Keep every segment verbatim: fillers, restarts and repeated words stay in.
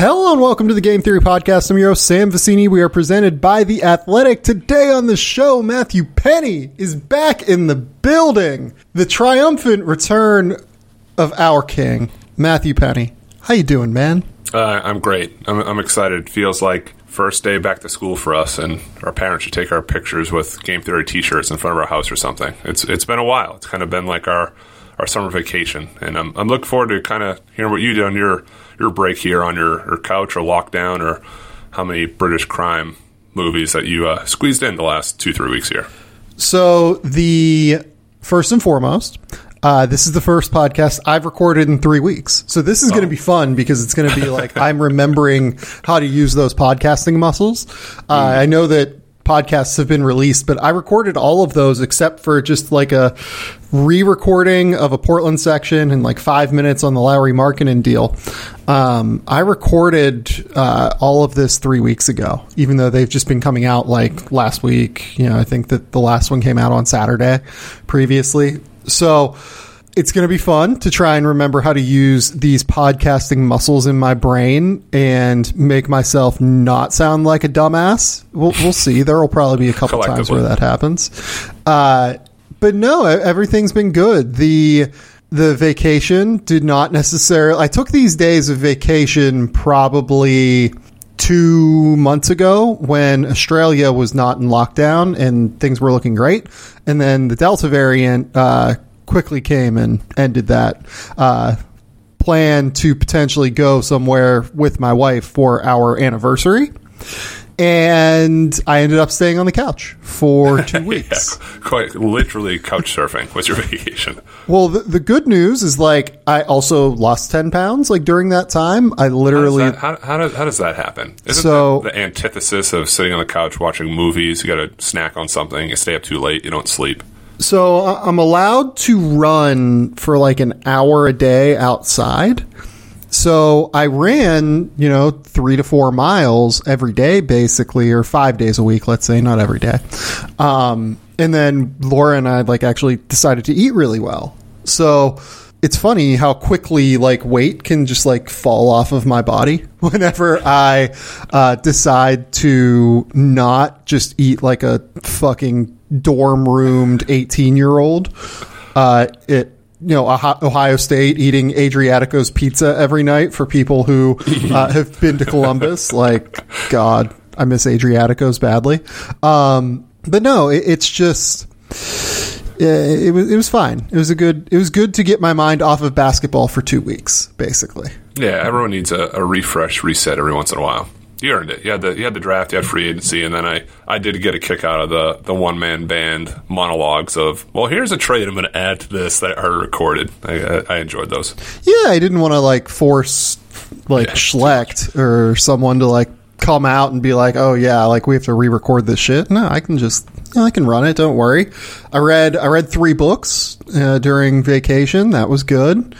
Hello and welcome to the Game Theory Podcast. I'm your host, Sam Vicini. We are presented by The Athletic. Today on the show, Matthew Penny is back in the building. The triumphant return of our king, Matthew Penny. How you doing, man? Uh, I'm great. I'm, I'm excited. Feels like first day back to school for us, and our parents should take our pictures with Game Theory t-shirts in front of our house or something. It's It's been a while. It's kind of been like our, our summer vacation, and I'm, I'm looking forward to kind of hearing what you do on your your break here on your, your couch or lockdown, or how many British crime movies that you uh, squeezed in the last two, three weeks here. So the first and foremost, uh, this is the first podcast I've recorded in three weeks. So this is oh. going to be fun because it's going to be like I'm remembering how to use those podcasting muscles. Uh, mm. I know that podcasts have been released, but I recorded all of those except for just like a re-recording of a Portland section and like five minutes on the Lowry Markkanen deal. Um, I recorded uh, all of this three weeks ago, even though they've just been coming out like last week. You know, I think that the last one came out on Saturday previously. So it's going to be fun to try and remember how to use these podcasting muscles in my brain and make myself not sound like a dumbass. We'll, we'll see. There will probably be a couple times where that happens. Uh, but no, everything's been good. The the vacation did not necessarily... I took these days of vacation probably two months ago when Australia was not in lockdown and things were looking great. And then the Delta variant... Uh, quickly came and ended that uh, plan to potentially go somewhere with my wife for our anniversary. And I ended up staying on the couch for two weeks. Yeah, quite literally couch surfing was your vacation. Well, the, the good news is like I also lost ten pounds like during that time. I literally... How does that, how, how does, how does that happen? Isn't so, that the antithesis of sitting on the couch watching movies? You got to snack on something. You stay up too late. You don't sleep. So I'm allowed to run for like an hour a day outside. So I ran, you know, three to four miles every day, basically, or five days a week, let's say, not every day. Um, and then Laura and I like actually decided to eat really well. So it's funny how quickly like weight can just like fall off of my body whenever I uh, decide to not just eat like a fucking dorm roomed eighteen year old uh it you know Ohio State eating Adriatico's pizza every night for people who uh, have been to Columbus. Like, God, I miss Adriatico's badly. Um but no, it, it's just it, it was it was fine. It was a good it was good to get my mind off of basketball for two weeks basically. Yeah, everyone needs a, a refresh, reset every once in a while. You earned it. You had the you had the draft, you had free agency, and then I, I did get a kick out of the, the one-man band monologues of, well, here's a trade I'm going to add to this that I already recorded. I, I, I enjoyed those. Yeah, I didn't want to, like, force, like, yeah. Schlecht or someone to, like, come out and be like, oh, yeah, like, we have to re-record this shit. No, I can just, you know, I can run it, don't worry. I read I read three books uh, during vacation. That was good.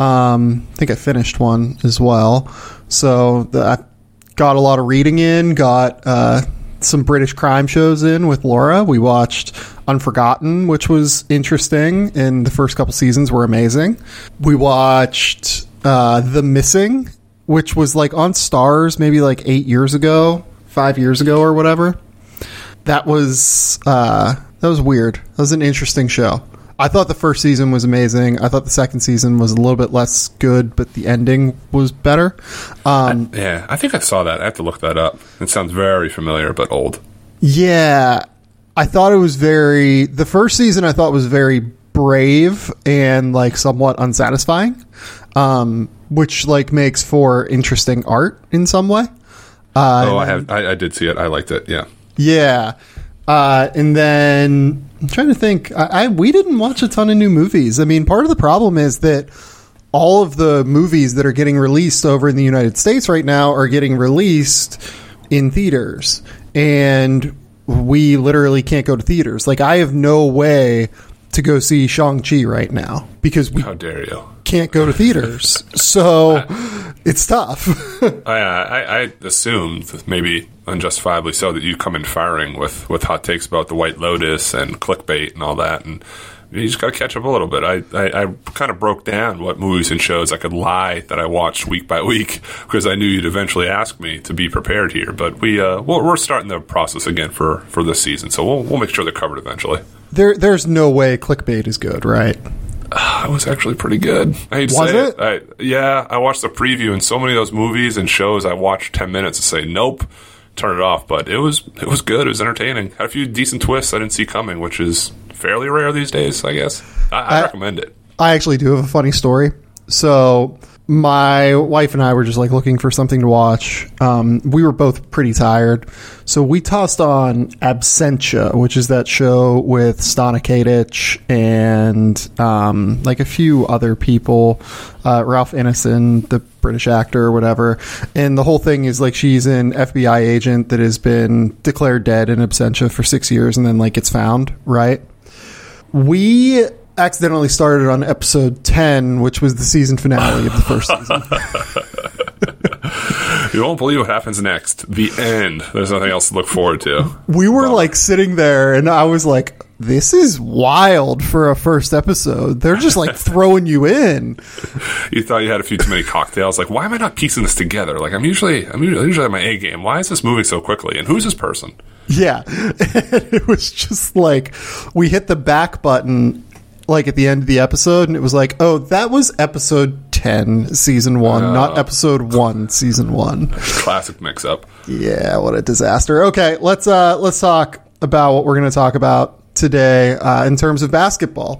Um, I think I finished one as well. So, the, I got a lot of reading in, got uh, some British crime shows in with Laura. We watched Unforgotten, which was interesting, and the first couple seasons were amazing. We watched uh, The Missing, which was like on Starz maybe like eight years ago, five years ago or whatever. That was uh, that was weird. That was an interesting show. I thought the first season was amazing. I thought the second season was a little bit less good, but the ending was better. Um, I, yeah, I think I saw that. I have to look that up. It sounds very familiar, but old. Yeah, I thought it was very... The first season I thought was very brave and like somewhat unsatisfying, um, which like makes for interesting art in some way. Uh, oh, I have. I, I did see it. I liked it. Yeah. Yeah. Uh, and then I'm trying to think. I, I we didn't watch a ton of new movies. I mean, part of the problem is that all of the movies that are getting released over in the United States right now are getting released in theaters, and we literally can't go to theaters. Like, I have no way to go see Shang-Chi right now because we how dare you can't go to theaters. So it's tough. I, I, I assumed, maybe unjustifiably so, that you come in firing with, with hot takes about the White Lotus and clickbait and all that. And you just got to catch up a little bit. I, I, I kind of broke down what movies and shows I could lie that I watched week by week because I knew you'd eventually ask me to be prepared here. But we uh, we're, we're starting the process again for, for this season, so we'll we'll make sure they're covered eventually. There, there's no way clickbait is good, right? Uh, it was actually pretty good. I hate to was say it? it. I, yeah, I watched the preview, and so many of those movies and shows I watched ten minutes and say nope, turn it off. But it was it was good. It was entertaining. Had a few decent twists I didn't see coming, which is fairly rare these days, I guess. I, I, I recommend it. I actually do have a funny story. So my wife and I were just like looking for something to watch. Um, we were both pretty tired. So we tossed on Absentia, which is that show with Stana Katic and um, like a few other people, uh, Ralph Ineson, the British actor or whatever. And the whole thing is like she's an F B I agent that has been declared dead in absentia for six years and then like gets found, right? We accidentally started on episode ten, which was the season finale of the first season. You won't believe what happens next. The end. There's nothing else to look forward to. We were Bummer. like sitting there, and I was like, this is wild for a first episode. They're just like throwing you in. You thought you had a few too many cocktails. Like, why am I not piecing this together? Like, I'm usually, I'm usually, usually at my A game. Why is this moving so quickly? And who's this person? Yeah. It was just like, we hit the back button like at the end of the episode, and it was like, oh, that was episode ten, season one, uh, not episode one, season one. Classic mix-up. Yeah, what a disaster. Okay, let's uh, let's talk about what we're going to talk about today uh, in terms of basketball.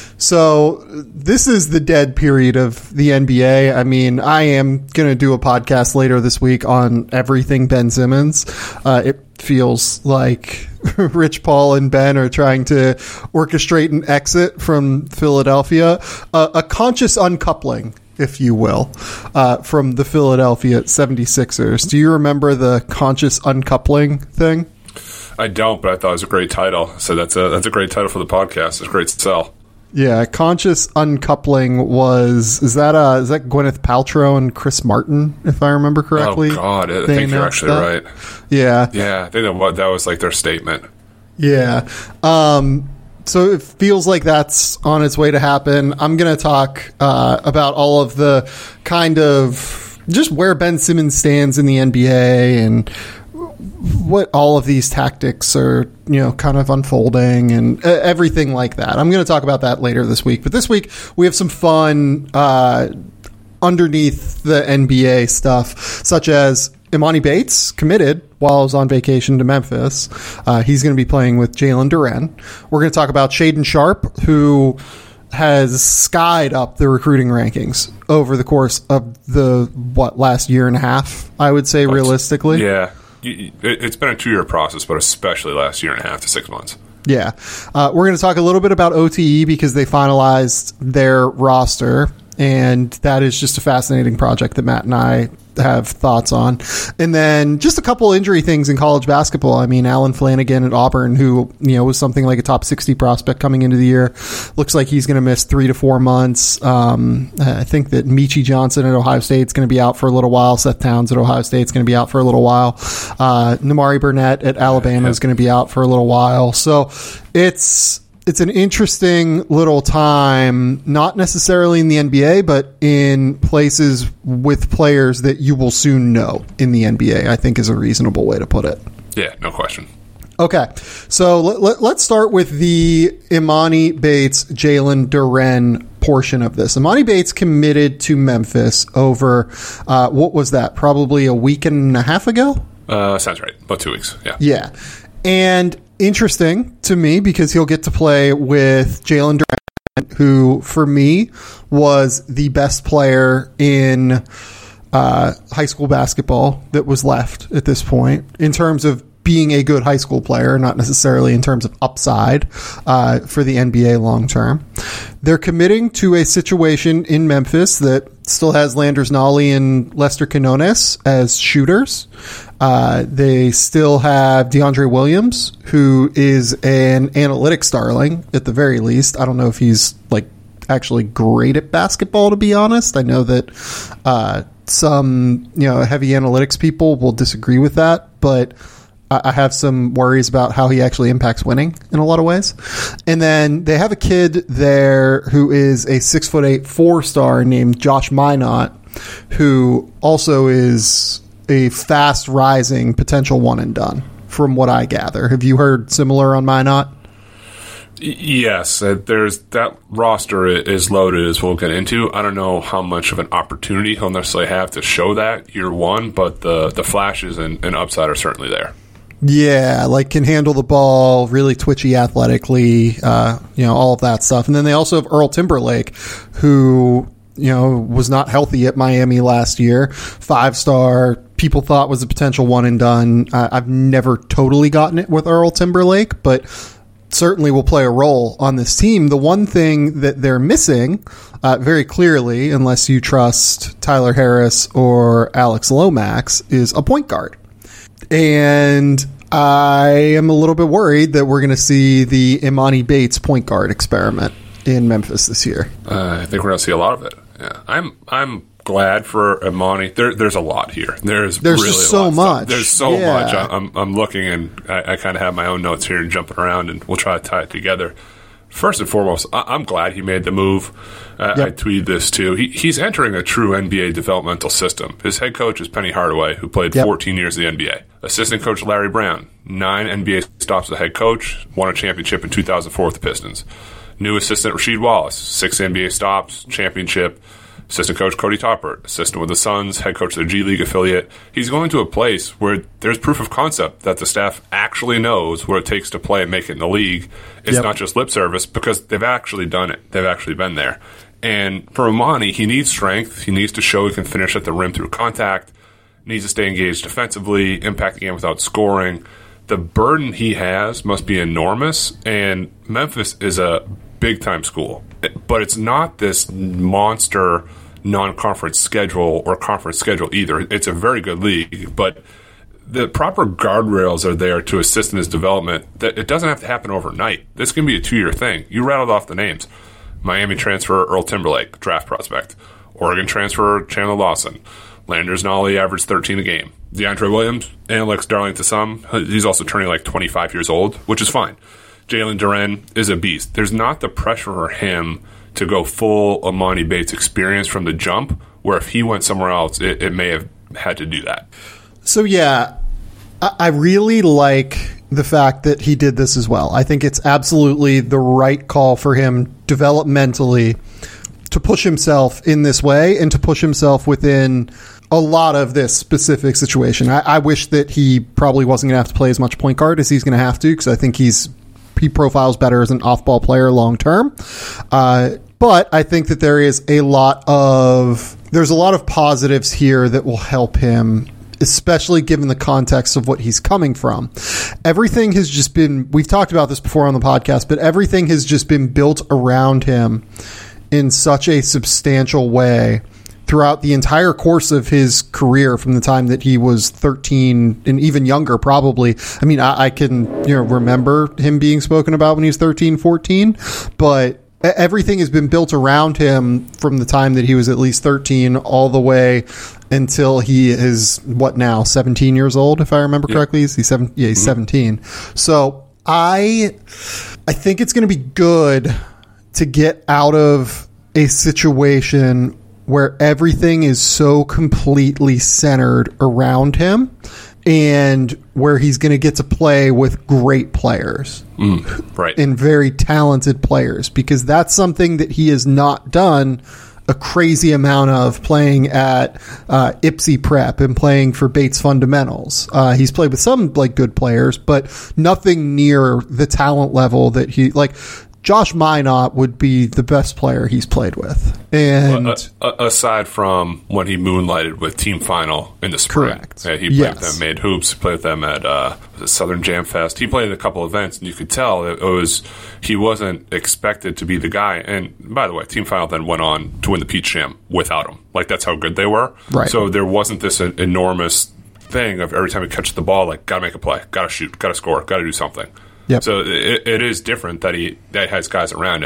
So this is the dead period of the N B A. I mean, I am going to do a podcast later this week on everything Ben Simmons. Uh, it feels like Rich Paul and Ben are trying to orchestrate an exit from Philadelphia, uh, a conscious uncoupling, if you will, uh, from the Philadelphia seventy-sixers. Do you remember the conscious uncoupling thing? I don't, but I thought it was a great title. So that's a that's a great title for the podcast. It's a great sell. Yeah, conscious uncoupling was is that uh is that Gwyneth Paltrow and Chris Martin, if I remember correctly? Oh God, I think you're actually that? right. Yeah, yeah, I think that that was like their statement. Yeah, um, so it feels like that's on its way to happen. I'm going to talk uh, about all of the kind of just where Ben Simmons stands in the N B A and what all of these tactics are, you know, kind of unfolding and uh, everything like that. I'm going to talk about that later this week. But this week we have some fun uh, underneath the N B A stuff, such as Imani Bates committed while I was on vacation to Memphis. Uh, he's going to be playing with Jalen Duren. We're going to talk about Shaedon Sharpe, who has skied up the recruiting rankings over the course of the, what, last year and a half, I would say, realistically. Yeah. It's been a two-year process, but especially last year and a half to six months. Yeah. Uh, we're going to talk a little bit about O T E because they finalized their roster, and that is just a fascinating project that Matt and I have thoughts on. And then just a couple injury things in college basketball. I mean, Alan Flanagan at Auburn, who, you know, was something like a top sixty prospect coming into the year, looks like he's going to miss three to four months. Um, I think that Michi Johnson at Ohio State is going to be out for a little while. Seth Towns at Ohio State is going to be out for a little while. Uh, Namari Burnett at Alabama is going to be out for a little while. So it's, It's an interesting little time, not necessarily in the N B A, but in places with players that you will soon know in the N B A, I think is a reasonable way to put it. Yeah, no question. Okay, so let, let, let's start with the Imani Bates, Jalen Duren portion of this. Imani Bates committed to Memphis over, uh, what was that, probably a week and a half ago? Uh, sounds right. About two weeks, yeah. Yeah, and interesting to me because he'll get to play with Jalen Duren, who for me was the best player in uh, high school basketball that was left at this point in terms of being a good high school player, not necessarily in terms of upside uh, for the N B A long term. They're committing to a situation in Memphis that still has Landers Nolly and Lester Quinones as shooters. Uh, they still have DeAndre Williams, who is an analytics darling at the very least. I don't know if he's like actually great at basketball, to be honest. I know that uh, some, you know, heavy analytics people will disagree with that, but I, I have some worries about how he actually impacts winning in a lot of ways. And then they have a kid there who is a six foot eight four star named Josh Minot, who also is a fast rising potential one and done, from what I gather. Have you heard similar on Minot? Yes, uh, there's that roster is loaded, as we'll get into. I don't know how much of an opportunity he'll necessarily have to show that year one, but the, the flashes and, and upside are certainly there. Yeah, like can handle the ball, really twitchy athletically, uh, you know, all of that stuff. And then they also have Earl Timberlake, who, you know, was not healthy at Miami last year. Five star, people thought was a potential one and done. Uh, I've never totally gotten it with Earl Timberlake, but certainly will play a role on this team. The one thing that they're missing, uh, very clearly, unless you trust Tyler Harris or Alex Lomax, is a point guard. And I am a little bit worried that we're going to see the Imani Bates point guard experiment in Memphis this year. Uh, I think we're going to see a lot of it. Yeah, I'm I'm glad for Imani. There, there's a lot here. There's there's really just a so lot much. There's so yeah. much. I'm I'm looking and I, I kind of have my own notes here and jumping around, and we'll try to tie it together. First and foremost, I- I'm glad he made the move. Uh, yep. I tweeted this too. He, he's entering a true N B A developmental system. His head coach is Penny Hardaway, who played yep. fourteen years in the N B A. Assistant coach Larry Brown, nine N B A stops as a head coach, won a championship in two thousand four with the Pistons. New assistant Rasheed Wallace, six N B A stops, championship. Assistant coach Cody Toppert, assistant with the Suns, head coach of their G League affiliate. He's going to a place where there's proof of concept that the staff actually knows what it takes to play and make it in the league. It's yep. not just lip service, because they've actually done it. They've actually been there. And for Imani, he needs strength. He needs to show he can finish at the rim through contact, needs to stay engaged defensively, impact the game without scoring. The burden he has must be enormous, and Memphis is a big-time school. But it's not this monster non-conference schedule or conference schedule either. It's a very good league, but the proper guardrails are there to assist in his development. That it doesn't have to happen overnight. This can be a two-year thing. You rattled off the names. Miami transfer Earl Timberlake, draft prospect. Oregon transfer Chandler Lawson. Landers Nolly averaged thirteen a game. DeAndre Williams, Alex Darling to some. He's also turning like twenty-five years old, which is fine. Jalen Duren is a beast. There's not the pressure for him to go full Imani Bates experience from the jump, where if he went somewhere else, it, it may have had to do that. So, yeah, I, I really like the fact that he did this as well. I think it's absolutely the right call for him developmentally to push himself in this way and to push himself within a lot of this specific situation. I, I wish that he probably wasn't going to have to play as much point guard as he's going to have to, because I think he's he profiles better as an off-ball player long term. Uh, but I think that there is a lot of there's a lot of positives here that will help him, especially given the context of what he's coming from. Everything has just been, we've talked about this before on the podcast, but everything has just been built around him in such a substantial way throughout the entire course of his career, from the time that he was thirteen and even younger, probably. I mean, I, I can, you know, remember him being spoken about when he was thirteen, fourteen, but everything has been built around him from the time that he was at least thirteen all the way until he is, what now, seventeen years old, if I remember correctly. Is he seven? Yeah, he's mm-hmm. seventeen. So I, I think it's going to be good to get out of a situation where everything is so completely centered around him, and where he's going to get to play with great players, mm, right, and very talented players, because that's something that he has not done a crazy amount of, playing at uh, Ipsy Prep and playing for Bates Fundamentals. Uh, he's played with some like good players, but nothing near the talent level that he like. Josh Minot would be the best player he's played with. And well, uh, aside from when he moonlighted with Team Final in the spring. Correct. Yeah, he played yes. with them, made hoops, played with them at uh, Southern Jam Fest. He played at a couple events, and you could tell it was he wasn't expected to be the guy. And by the way, Team Final then went on to win the Peach Jam without him. Like, that's how good they were. Right. So there wasn't this enormous thing of every time he catches the ball, like, got to make a play, got to shoot, got to score, got to do something. Yep. So it, it is different that he that he has guys around him.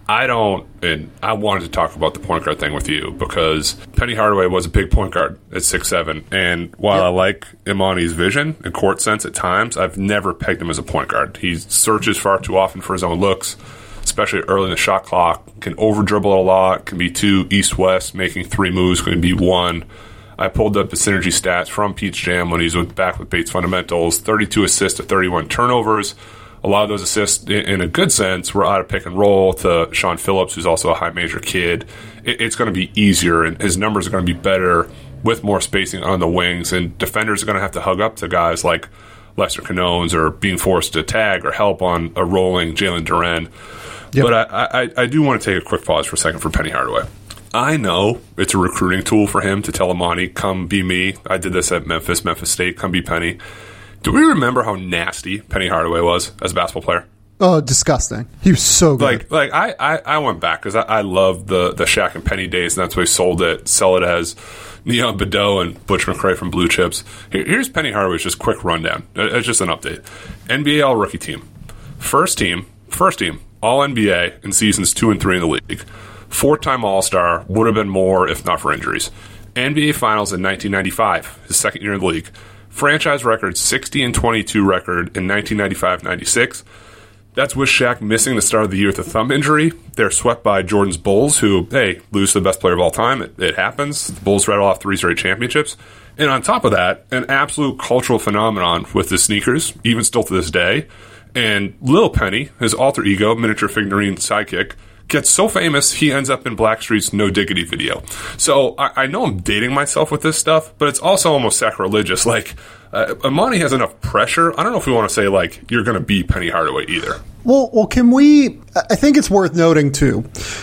I don't, and I wanted to talk about the point guard thing with you because Penny Hardaway was a big point guard at six seven, and while yep. I like Imani's vision and court sense at times, I've never pegged him as a point guard. He searches far too often for his own looks, especially early in the shot clock, can over-dribble a lot, can be two east-west, making three moves, can be one. I pulled up the synergy stats from Pete's Jam when he was back with Bates Fundamentals, thirty-two assists to thirty-one turnovers. A lot of those assists, in a good sense, were out of pick and roll to Sean Phillips, who's also a high major kid. It's going to be easier, and his numbers are going to be better with more spacing on the wings, and defenders are going to have to hug up to guys like Lester Canones or being forced to tag or help on a rolling Jalen Duren. Yep. But I, I, I do want to take a quick pause for a second for Penny Hardaway. I know it's a recruiting tool for him to tell Imani, come be me. I did this at Memphis, Memphis State, come be Penny. Do we remember how nasty Penny Hardaway was as a basketball player? Oh, disgusting. He was so good. Like, like I, I, I went back because I, I loved the, the Shaq and Penny days, and that's why he sold it, sell it as Neon Badeau and Butch McRae from Blue Chips. Here, here's Penny Hardaway's just quick rundown. It's just an update. N B A All-Rookie team. First team, first team, All-N B A in seasons two and three in the league. Four-time All-Star, would have been more if not for injuries. N B A Finals in nineteen ninety-five, his second year in the league. Franchise record, sixty and twenty-two record in nineteen ninety-five ninety-six. That's with Shaq missing the start of the year with a thumb injury. They're swept by Jordan's Bulls, who, hey, lose to the best player of all time. It, it happens. The Bulls rattle off three straight championships. And on top of that, an absolute cultural phenomenon with the sneakers, even still to this day. And Lil Penny, his alter ego, miniature figurine sidekick, gets so famous, he ends up in Blackstreet's No Diggity video. So I, I know I'm dating myself with this stuff, but it's also almost sacrilegious. Like, uh, Imani has enough pressure. I don't know if we want to say, like, you're going to beat Penny Hardaway either. Well, well, can we... I think it's worth noting, too,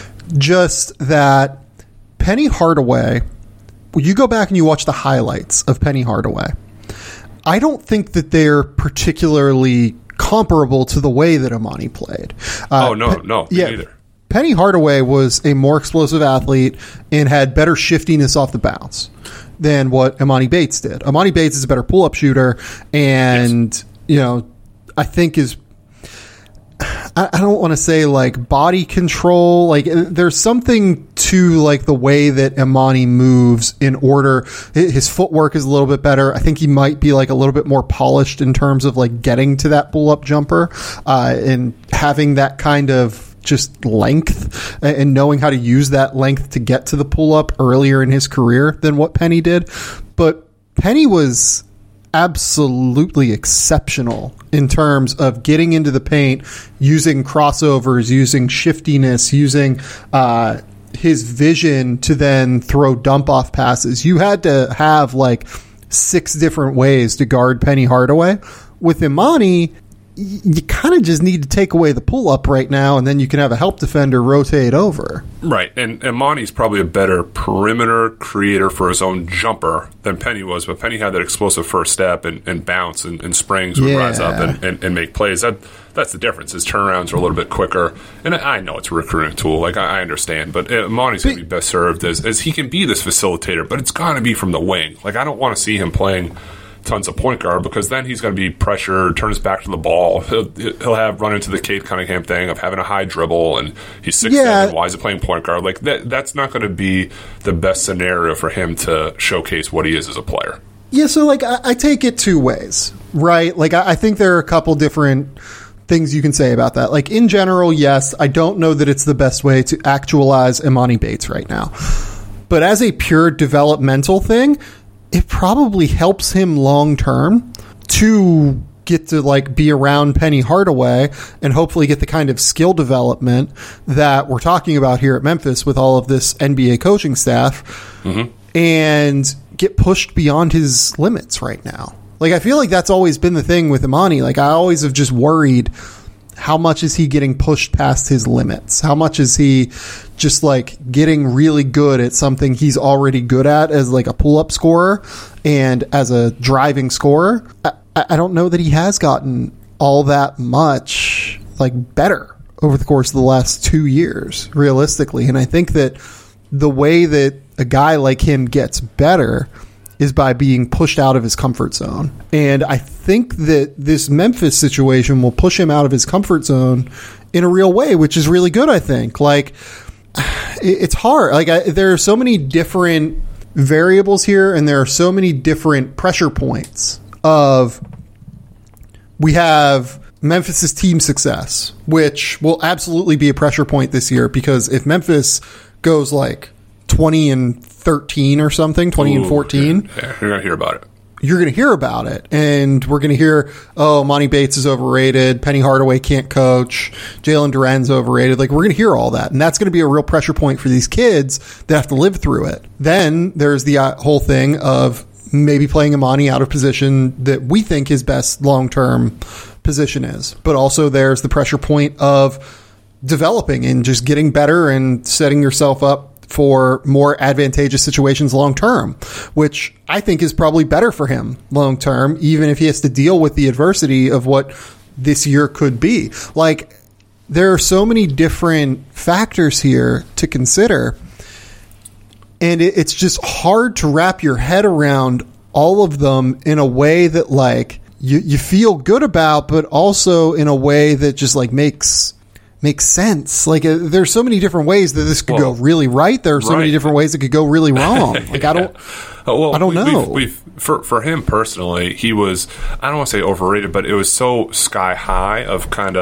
just that Penny Hardaway... When you go back and you watch the highlights of Penny Hardaway, I don't think that they're particularly comparable to the way that Imani played. Uh, oh, no, no, yeah, neither. Penny Hardaway was a more explosive athlete and had better shiftiness off the bounce than what Imani Bates did. Imani Bates is a better pull-up shooter, and yes. you know, I think is I, I don't want to say like body control. Like there's something to like the way that Imani moves in order. His footwork is a little bit better. I think he might be like a little bit more polished in terms of like getting to that pull-up jumper uh, and having that kind of just length and knowing how to use that length to get to the pull-up earlier in his career than what Penny did. But Penny was absolutely exceptional in terms of getting into the paint, using crossovers, using shiftiness, using uh, his vision to then throw dump-off passes. You had to have like six different ways to guard Penny Hardaway. With Imani, you kind of just need to take away the pull-up right now, and then you can have a help defender rotate over. Right, and Imani's probably a better perimeter creator for his own jumper than Penny was, but Penny had that explosive first step and, and bounce and, and springs would yeah. rise up and, and, and make plays. That That's the difference. His turnarounds are a little bit quicker, and I know it's a recruiting tool. Like, I, I understand, but Imani's going to be best served as, as he can be this facilitator, but it's got to be from the wing. Like, I don't want to see him playing tons of point guard because then he's going to be pressured, turn his back to the ball. He'll, he'll have run into the Cade Cunningham thing of having a high dribble, and he's six seven. Yeah. Why is he playing point guard? Like that, that's not going to be the best scenario for him to showcase what he is as a player. Yeah, so like I, I take it two ways, right? Like I, I think there are a couple different things you can say about that. Like in general, yes, I don't know that it's the best way to actualize Imani Bates right now, but as a pure developmental thing, it probably helps him long term to get to like be around Penny Hardaway and hopefully get the kind of skill development that we're talking about here at Memphis with all of this N B A coaching staff mm-hmm. and get pushed beyond his limits right now. Like, I feel like that's always been the thing with Imani. Like, I always have just worried, how much is he getting pushed past his limits? How much is he just like getting really good at something he's already good at as like a pull-up scorer and as a driving scorer? I, I don't know that he has gotten all that much like better over the course of the last two years, realistically. And I think that the way that a guy like him gets better is by being pushed out of his comfort zone. And I think that this Memphis situation will push him out of his comfort zone in a real way, which is really good, I think. Like, it's hard. Like, I, there are so many different variables here, and there are so many different pressure points of, we have Memphis's team success, which will absolutely be a pressure point this year, because if Memphis goes like twenty and thirteen or something, twenty Ooh, and fourteen, yeah, yeah, you're going to hear about it. You're going to hear about it, and we're going to hear, oh, Monty Bates is overrated, Penny Hardaway can't coach, Jalen Duren's overrated. Like, we're going to hear all that, and that's going to be a real pressure point for these kids that have to live through it. Then there's the uh, whole thing of maybe playing Imani out of position that we think his best long-term position is. But also there's the pressure point of developing and just getting better and setting yourself up for more advantageous situations long-term, which I think is probably better for him long-term, even if he has to deal with the adversity of what this year could be. Like, there are so many different factors here to consider, and it, it's just hard to wrap your head around all of them in a way that, like, you, you feel good about, but also in a way that just, like, makes... makes sense. Like, uh, there's so many different ways that this could well, go really right. There are so right. many different ways it could go really wrong. Like, yeah. I don't, uh, well, I don't we, know. We've, we've, for for him personally, he was, I don't want to say overrated, but it was so sky high of kind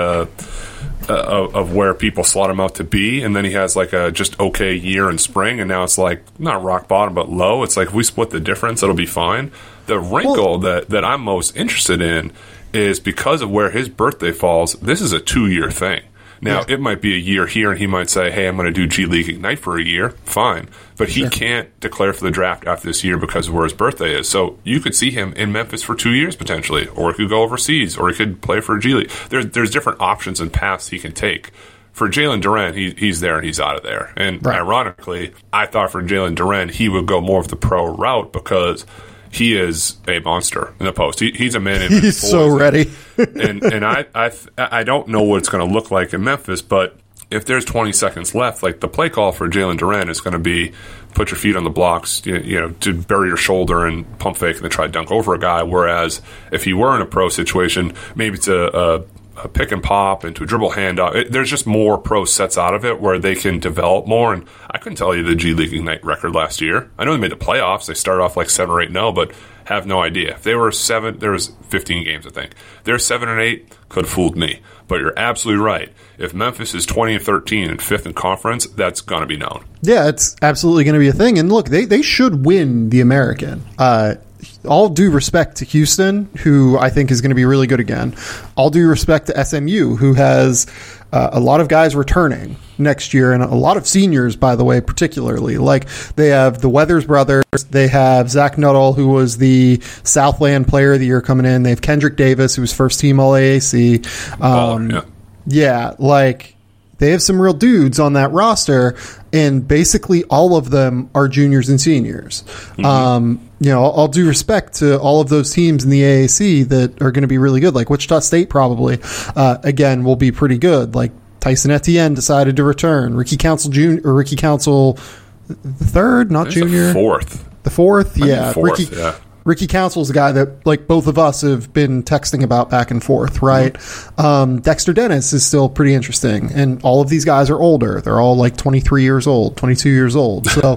of uh, of, of where people slot him out to be, and then he has like a just okay year in spring, and now it's like not rock bottom but low. It's like if we split the difference, it'll be fine. The wrinkle well, that that I'm most interested in is because of where his birthday falls. This is a two year thing. Now, yeah. it might be a year here, and he might say, hey, I'm going to do G League Ignite for a year. Fine. But he sure. can't declare for the draft after this year because of where his birthday is. So you could see him in Memphis for two years, potentially. Or he could go overseas. Or he could play for G League. There, there's different options and paths he can take. For Jalen Duren, he, he's there and he's out of there. And right. ironically, I thought for Jalen Duren, he would go more of the pro route because he is a monster in the post. He, he's a man in He's so ready. and and I, I I don't know what it's going to look like in Memphis, but if there's twenty seconds left, like the play call for Jalen Duren is going to be put your feet on the blocks, you, you know, to bury your shoulder and pump fake and then try to dunk over a guy. Whereas if he were in a pro situation, maybe it's a, a a pick and pop into a dribble handoff. It, there's just more pro sets out of it where they can develop more. And I couldn't tell you the G League Ignite record last year. I know they made the playoffs. They started off like seven or eight no, but have no idea. If they were seven, there was fifteen games, I think. They're seven and eight, could have fooled me. But you're absolutely right. If Memphis is twenty and thirteen and fifth in conference, that's going to be known. Yeah, it's absolutely going to be a thing. And look, they, they should win the American. Uh, all due respect to Houston, who I think is going to be really good again. All due respect to S M U, who has uh, a lot of guys returning next year, and a lot of seniors, by the way, particularly. Like, they have the Weathers brothers. They have Zach Nuttall, who was the Southland Player of the Year coming in. They have Kendrick Davis, who was first team All A A C. Um, oh, yeah. yeah, like... They have some real dudes on that roster, and basically all of them are juniors and seniors. Mm-hmm. Um, you know, all due respect to all of those teams in the A A C that are going to be really good, like Wichita State probably, uh, again, will be pretty good. Like Tyson Etienne decided to return. Ricky Council Junior or Ricky Council the third, not junior. The fourth. The fourth, I yeah. Fourth, Ricky, yeah. Ricky Council is a guy that, like, both of us have been texting about back and forth, right? Mm-hmm. Um, Dexter Dennis is still pretty interesting, and all of these guys are older. They're all like twenty-three years old, twenty-two years old. So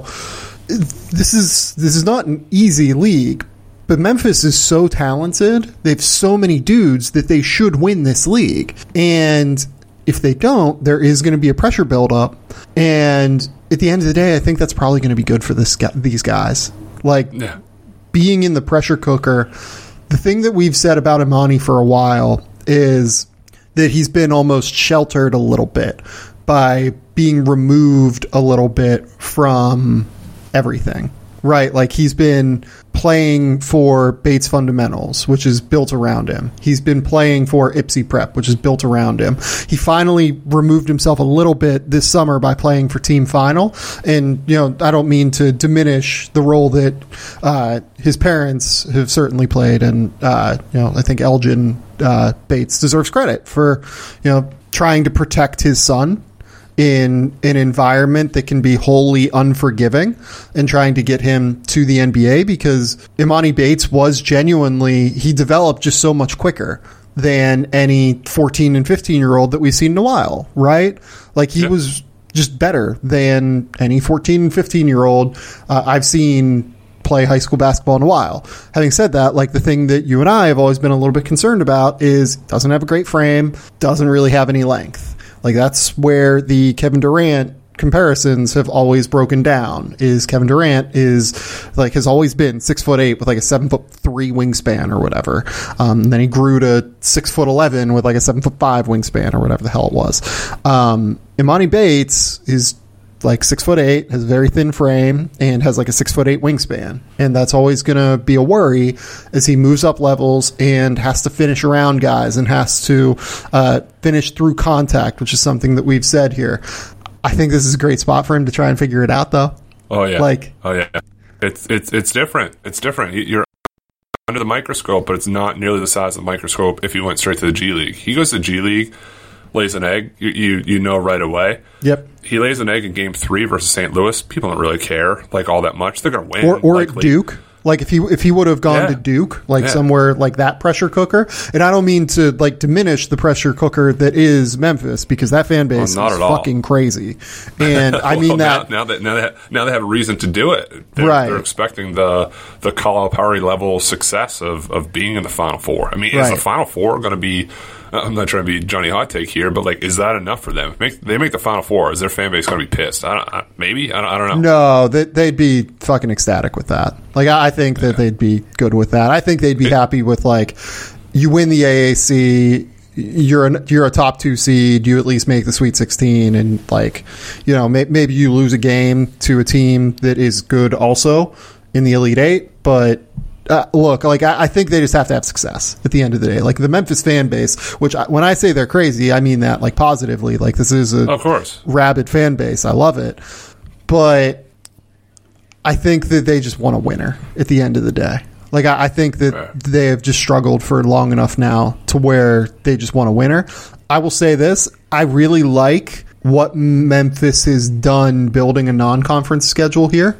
this is this is not an easy league, but Memphis is so talented. They have so many dudes that they should win this league, and if they don't, there is going to be a pressure buildup. And at the end of the day, I think that's probably going to be good for this these guys. Like. Yeah. Being in the pressure cooker, the thing that we've said about Imani for a while is that he's been almost sheltered a little bit by being removed a little bit from everything, right? Like, he's been playing for Bates Fundamentals, which is built around him. He's been playing for Ipsy Prep, which is built around him. He finally removed himself a little bit this summer by playing for Team Final. And, you know, I don't mean to diminish the role that uh, his parents have certainly played. And, uh, you know, I think Elgin uh, Bates deserves credit for, you know, trying to protect his son in an environment that can be wholly unforgiving and trying to get him to the N B A, because Imani Bates was genuinely, he developed just so much quicker than any fourteen and fifteen year old that we've seen in a while, right? Like he yeah. was just better than any fourteen and fifteen year old uh, I've seen play high school basketball in a while. Having said that, like the thing that you and I have always been a little bit concerned about is doesn't have a great frame, doesn't really have any length. Like that's where the Kevin Durant comparisons have always broken down. Is Kevin Durant is like has always been six foot eight with like a seven foot three wingspan or whatever. Um, and then he grew to six foot eleven with like a seven foot five wingspan or whatever the hell it was. Um, Imani Bates is like six foot eight, has a very thin frame, and has like a six foot eight wingspan, and that's always going to be a worry as he moves up levels and has to finish around guys and has to uh, finish through contact, which is something that we've said here. I think this is a great spot for him to try and figure it out, though. Oh yeah, like oh yeah, it's it's it's different. It's different. You're under the microscope, but it's not nearly the size of the microscope if he went straight to the G League. He goes to the G League, lays an egg, you, you you know right away. Yep. He lays an egg in game three versus Saint Louis. People don't really care like all that much. They're going to win. Or, or likely. at Duke. Like if he if he would have gone yeah. to Duke, like yeah. somewhere like that pressure cooker. And I don't mean to like diminish the pressure cooker that is Memphis, because that fan base oh, is fucking crazy. And I mean well, that now, now that now they have, now they have a reason to do it. They're, right. they're expecting the the Calipari level success of of being in the Final Four. I mean, right. is the Final Four going to be? I'm not trying to be Johnny Hot Take here, but like, is that enough for them? Make, they make the Final Four. Is their fan base going to be pissed? I don't, I, maybe I don't, I don't know. No, they, they'd be fucking ecstatic with that. Like, I, I think that yeah. they'd be good with that. I think they'd be it, happy with like, you win the A A C, you're a, you're a top two seed, you at least make the Sweet sixteen, and like, you know, may, maybe you lose a game to a team that is good also in the Elite Eight, but. Uh, look, like I, I think they just have to have success at the end of the day. Like the Memphis fan base, which I, when I say they're crazy, I mean that like positively. Like this is a of course rabid fan base. I love it, but I think that they just want a winner at the end of the day. Like I, I think that right. they have just struggled for long enough now to where they just want a winner. I will say this: I really like what Memphis has done building a non-conference schedule here.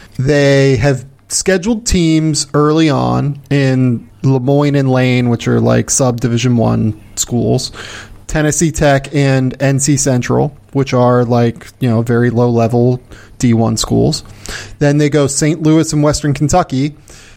They have scheduled teams early on in Lemoyne and Lane, which are like sub-Division One schools, Tennessee Tech and N C Central, which are like, you know, very low-level D one schools. Then they go Saint Louis and Western Kentucky,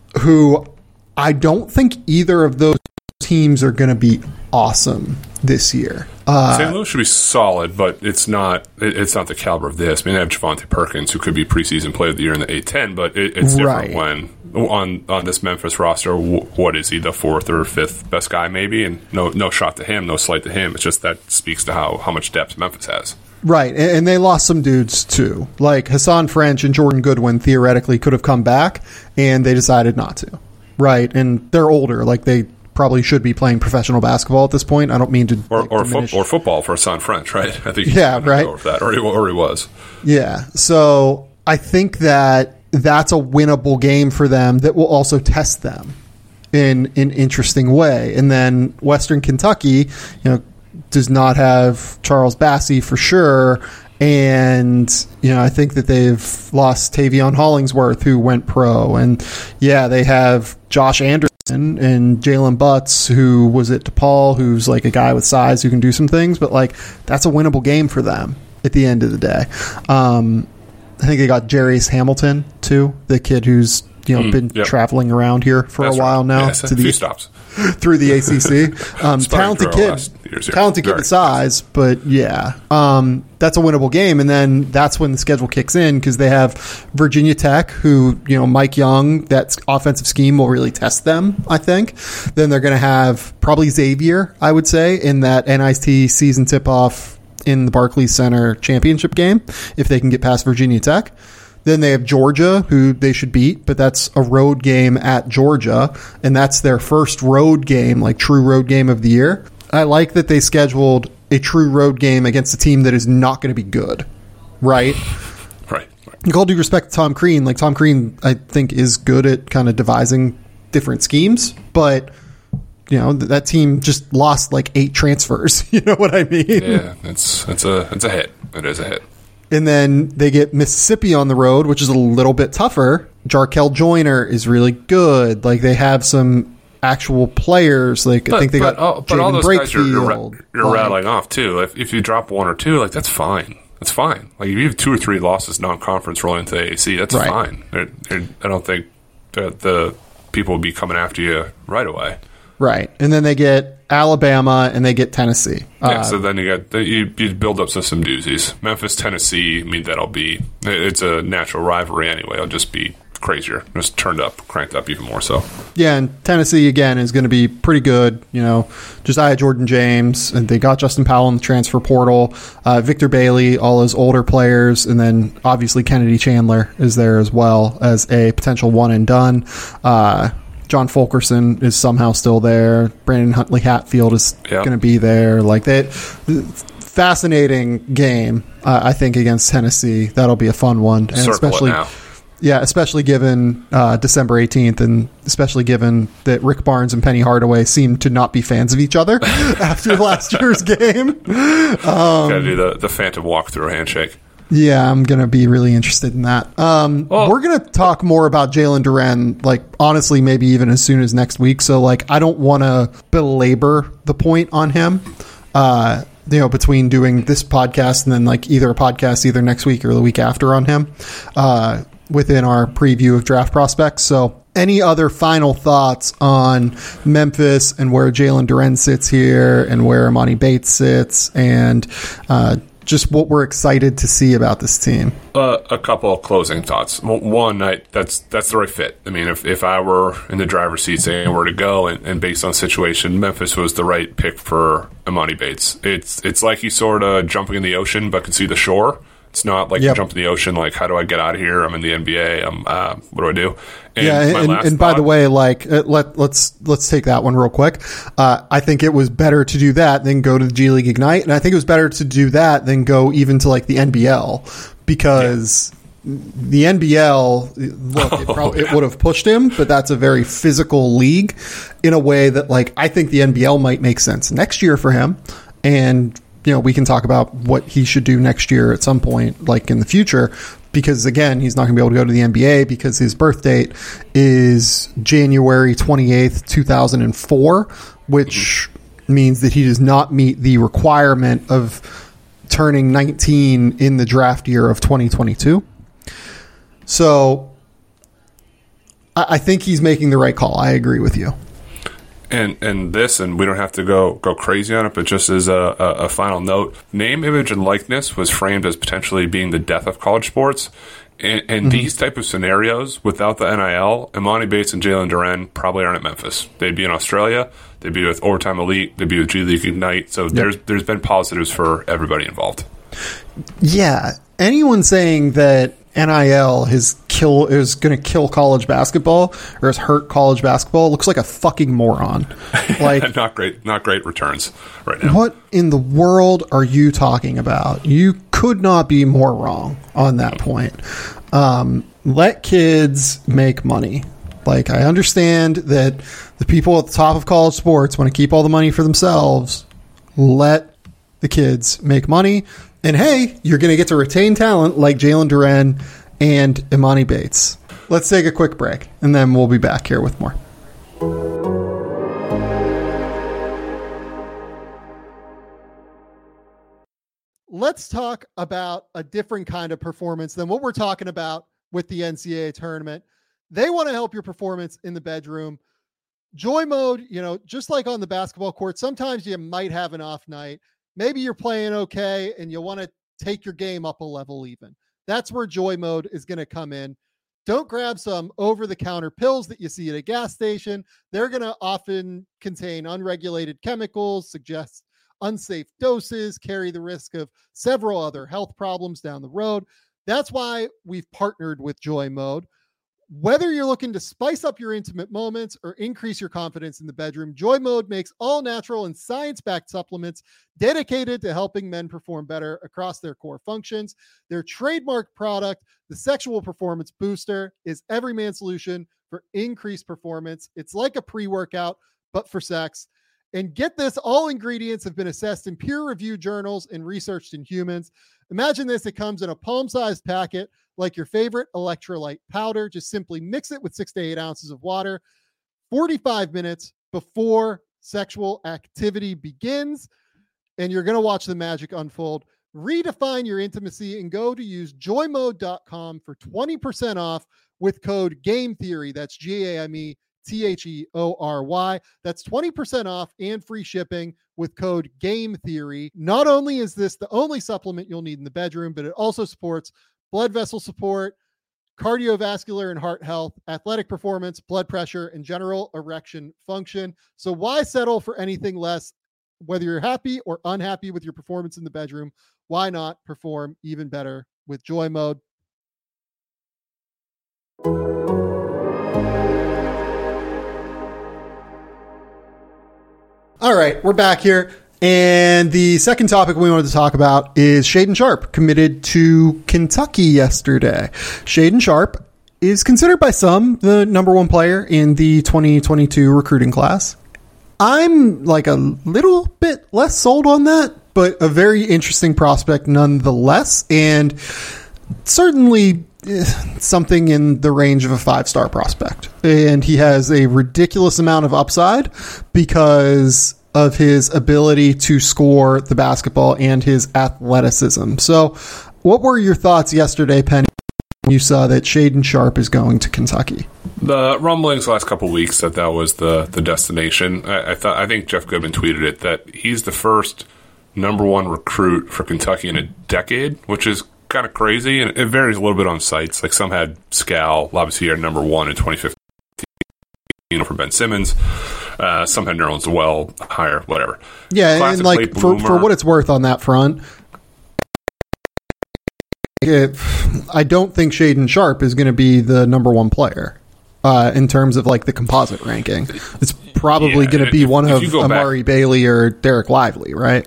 who I don't think either of those teams are going to be awesome this year. Uh, Saint Louis should be solid, but it's not. It, it's not the caliber of this. I mean, they have Javonte Perkins, who could be preseason player of the year in the A ten, but it, it's different right. when on on this Memphis roster. W- what is he, the fourth or fifth best guy, maybe? And no, no shot to him, no slight to him. It's just that speaks to how how much depth Memphis has. Right, and, and they lost some dudes too, like Hassan French and Jordan Goodwin. Theoretically, could have come back, and they decided not to. Right, and they're older, like they. Probably should be playing professional basketball at this point. I don't mean to or like, or, fo- or football for Hassan French, right? I think yeah, right. Over that, or he, or he was. Yeah, so I think that that's a winnable game for them that will also test them in an interesting way. And then Western Kentucky, you know, does not have Charles Bassey for sure. And, you know, I think that they've lost Tavion Hollingsworth, who went pro. And, yeah, they have Josh Anderson and Jalen Butts, who was at DePaul, who's like a guy with size who can do some things. But, like, that's a winnable game for them at the end of the day. Um, I think they got Jarius Hamilton, too, the kid who's, you know, mm, been yep. traveling around here for that's a while right. now. Yeah, to a the, few stops. Through the A C C. Um, talented kid. Talented kid with size, but yeah. Um, that's a winnable game, and then that's when the schedule kicks in because they have Virginia Tech, who, you know, Mike Young, that offensive scheme will really test them, I think. Then they're going to have probably Xavier, I would say, in that N I T season tip-off in the Barclays Center championship game, if they can get past Virginia Tech. Then they have Georgia, who they should beat, but that's a road game at Georgia, and that's their first road game, like true road game of the year. I like that they scheduled a true road game against a team that is not going to be good, right? Right. right. With all due respect to Tom Crean, like Tom Crean, I think is good at kind of devising different schemes, but you know that team just lost like eight transfers. You know what I mean? Yeah, it's it's a it's a hit. It is a hit. And then they get Mississippi on the road, which is a little bit tougher. Jarkel Joyner is really good. Like they have some actual players. Like but, I think they but, got oh, but all Jaden those guys you're, you're, Brakefield, you're like, rattling off too. If, if you drop one or two, like that's fine. That's fine. Like if you have two or three losses non-conference rolling into the A A C, that's right. fine. They're, they're, I don't think the, the people will be coming after you right away. Right, and then they get Alabama and they get Tennessee. Yeah, uh, so then you got you, you build up some, some doozies. Memphis, Tennessee. I mean, that'll be it's a natural rivalry anyway. It'll just be crazier, just turned up, cranked up even more so. Yeah, and Tennessee again is going to be pretty good. You know, Josiah Jordan James, and they got Justin Powell in the transfer portal. Uh, Victor Bailey, all his older players, and then obviously Kennedy Chandler is there as well as a potential one and done. Uh, John Fulkerson is somehow still there. Brandon Huntley Hatfield is yep. going to be there. Like that, fascinating game. Uh, I think against Tennessee, that'll be a fun one, and Circle especially, it now. yeah, especially given uh, December eighteenth, and especially given that Rick Barnes and Penny Hardaway seem to not be fans of each other after last year's game. Um, Got to do the the Phantom walkthrough handshake. Yeah, I'm going to be really interested in that. Um, well, we're going to talk more about Jalen Duren, like, honestly, maybe even as soon as next week. So, like, I don't want to belabor the point on him, uh, you know, between doing this podcast and then, like, either a podcast either next week or the week after on him uh, within our preview of draft prospects. So, any other final thoughts on Memphis and where Jalen Duren sits here and where Emoni Bates sits and uh just what we're excited to see about this team? Uh, a couple of closing thoughts. One, I, that's that's the right fit. I mean, if, if I were in the driver's seat saying where to go, and, and based on situation, Memphis was the right pick for Emoni Bates. It's it's like he's sort of jumping in the ocean but can see the shore. It's not like yep. you jump in the ocean like, how do I get out of here? I'm in the N B A. I'm, uh, what do I do? And yeah, and, and by thought, the way, like uh, let let's let's take that one real quick. Uh, I think it was better to do that than go to the G League Ignite, and I think it was better to do that than go even to like the N B L because yeah. the N B L, look, it, prob- oh, yeah. it would have pushed him, but that's a very physical league in a way that like I think the N B L might make sense next year for him, and you know, we can talk about what he should do next year at some point, like in the future, because again, he's not going to be able to go to the N B A because his birth date is January twenty-eighth, two thousand four, which mm-hmm. means that he does not meet the requirement of turning nineteen in the draft year of twenty twenty-two. So I, I think he's making the right call. I agree with you. And and this, and we don't have to go go crazy on it, but just as a, a, a final note, name, image, and likeness was framed as potentially being the death of college sports. And, and mm-hmm. these type of scenarios, without the N I L, Emoni Bates and Jalen Duren probably aren't at Memphis. They'd be in Australia. They'd be with Overtime Elite. They'd be with G League Ignite. So yep. there's there's been positives for everybody involved. Yeah. Anyone saying that N I L is kill is going to kill college basketball or has hurt college basketball looks like a fucking moron. Like not great, not great returns right now. What in the world are you talking about? You could not be more wrong on that point. Um, let kids make money. Like I understand that the people at the top of college sports want to keep all the money for themselves. Let the kids make money. And hey, you're going to get to retain talent like Jalen Duren and Emoni Bates. Let's take a quick break, and then we'll be back here with more. Let's talk about a different kind of performance than what we're talking about with the N C double A tournament. They want to help your performance in the bedroom. Joy Mode, you know, just like on the basketball court, sometimes you might have an off night. Maybe you're playing okay and you want to take your game up a level even. That's where Joy Mode is going to come in. Don't grab some over-the-counter pills that you see at a gas station. They're going to often contain unregulated chemicals, suggest unsafe doses, carry the risk of several other health problems down the road. That's why we've partnered with Joy Mode. Whether you're looking to spice up your intimate moments or increase your confidence in the bedroom, Joy Mode makes all natural and science-backed supplements dedicated to helping men perform better across their core functions. Their trademark product, the Sexual Performance Booster, is every man's solution for increased performance. It's like a pre-workout, but for sex. And get this, all ingredients have been assessed in peer-reviewed journals and researched in humans. Imagine this, it comes in a palm-sized packet like your favorite electrolyte powder. Just simply mix it with six to eight ounces of water. forty-five minutes before sexual activity begins, and you're going to watch the magic unfold. Redefine your intimacy and go to use joy mode dot com for twenty percent off with code Game Theory. That's G A M E T H E O R Y. That's twenty percent off and free shipping with code Game Theory. Not only is this the only supplement you'll need in the bedroom, but it also supports blood vessel support, cardiovascular and heart health, athletic performance, blood pressure, and general erection function. So why settle for anything less? Whether you're happy or unhappy with your performance in the bedroom, why not perform even better with Joy Mode? All right, we're back here. And the second topic we wanted to talk about is Shaedon Sharpe committed to Kentucky yesterday. Shaedon Sharpe is considered by some the number one player in the twenty twenty-two recruiting class. I'm like a little bit less sold on that, but a very interesting prospect nonetheless, and certainly something in the range of a five-star prospect. And he has a ridiculous amount of upside because of his ability to score the basketball and his athleticism. So what were your thoughts yesterday, Penny, when you saw that Shaedon Sharpe is going to Kentucky? The rumblings the last couple of weeks that that was the, the destination. I, I thought I think Jeff Goodman tweeted it, that he's the first number one recruit for Kentucky in a decade, which is kind of crazy, and it varies a little bit on sites. Like some had Scal, obviously, here number one in twenty fifteen, you know, for Ben Simmons. Uh, some had Nerlens well higher, whatever. Yeah, Classic and like for, for what it's worth on that front, it, I don't think Shaedon Sharpe is going to be the number one player uh, in terms of like the composite ranking. It's probably yeah, going to be if, one if of Amari back, Bailey or Derek Lively, right?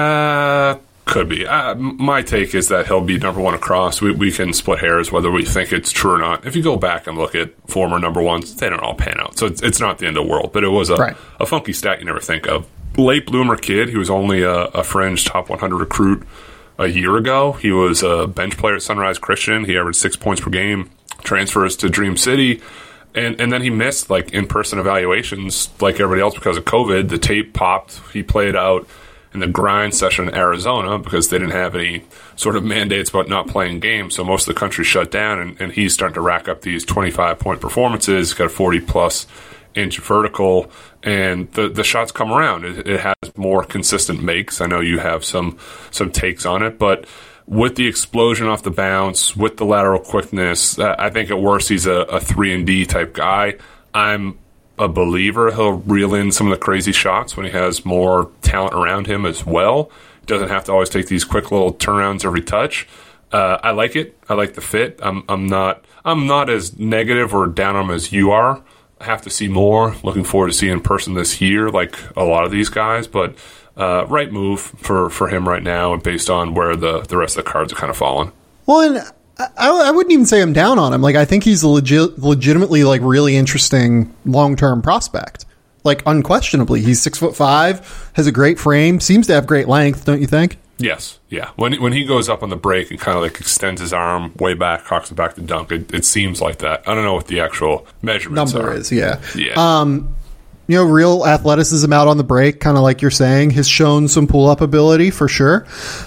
Uh, could be. Uh, my take is that he'll be number one across. We, we can split hairs whether we think it's true or not. If you go back and look at former number ones, they don't all pan out. So it's, it's not the end of the world, but it was a, right. a funky stat you never think of. Late bloomer kid. He was only a, a fringe top one hundred recruit a year ago. He was a bench player at Sunrise Christian. He averaged six points per game, transfers to Dream City. And and then he missed like in-person evaluations like everybody else because of COVID. The tape popped. He played out in the grind session in Arizona because they didn't have any sort of mandates about not playing games. So most of the country shut down, and, and he's starting to rack up these twenty-five point performances. He's got a forty plus inch vertical, and the the shots come around. It, it has more consistent makes. I know you have some some takes on it, but with the explosion off the bounce, with the lateral quickness, uh, I think at worst he's a, a three and D type guy. I'm a believer he'll reel in some of the crazy shots when he has more talent around him as well. Doesn't have to always take these quick little turnarounds every touch. Uh, I like it. I like the fit. I'm I'm not I'm not as negative or down on him as you are. I have to see more. Looking forward to seeing in person this year, like a lot of these guys. But uh, right move for, for him right now, based on where the, the rest of the cards are kind of falling. Well, and I, I wouldn't even say I'm down on him. Like, I think he's a legit, legitimately like really interesting long-term prospect. Like, unquestionably, he's six foot five, has a great frame, seems to have great length. Don't you think? Yes, yeah. When when he goes up on the break and kind of like extends his arm way back, cocks it back to dunk, it, it seems like that. I don't know what the actual measurements number are. is. Yeah, yeah. Um, you know, real athleticism out on the break, kind of like you're saying, has shown some pull up ability for sure.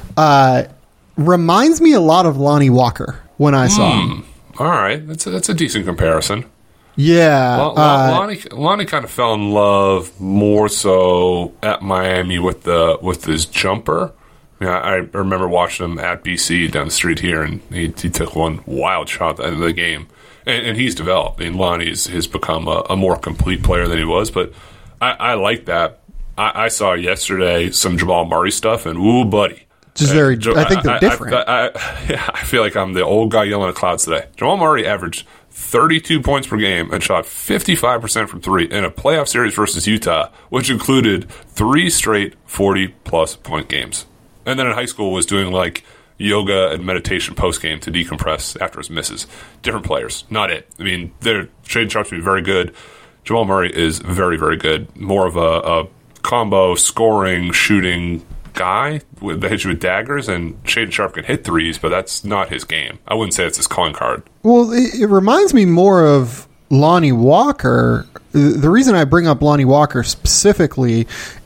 Uh, reminds me a lot of Lonnie Walker when I saw mm. him. All right, that's a, that's a decent comparison. Yeah, L- L- uh, Lonnie Lonnie kind of fell in love more so at Miami with the with his jumper. Yeah, I remember watching him at B C down the street here, and he, he took one wild shot at the end of the game. And, and he's developed. I mean, Lonnie's has become a, a more complete player than he was, but I, I like that. I, I saw yesterday some Jamal Murray stuff, and ooh, buddy. Just very, uh, I think they're I, different. I, I, I, yeah, I feel like I'm the old guy yelling at clouds today. Jamal Murray averaged thirty-two points per game and shot fifty-five percent from three in a playoff series versus Utah, which included three straight forty-plus point games. And then in high school was doing like yoga and meditation post-game to decompress after his misses. Different players, not it. I mean, they're Shaedon Sharpe to be very good. Jamal Murray is very, very good. More of a, a combo scoring, shooting guy that hits you with daggers, and Shaedon Sharpe can hit threes, but that's not his game. I wouldn't say it's his calling card. Well, it, it reminds me more of Lonnie Walker, the reason I bring up Lonnie Walker specifically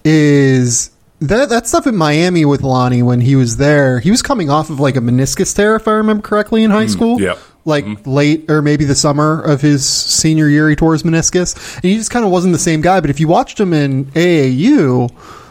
is that that stuff in Miami with Lonnie when he was there, he was coming off of like a meniscus tear, if I remember correctly, in high school. Mm, yeah. Like mm-hmm. late or maybe the summer of his senior year, he tore his meniscus. And he just kind of wasn't the same guy. But if you watched him in A A U,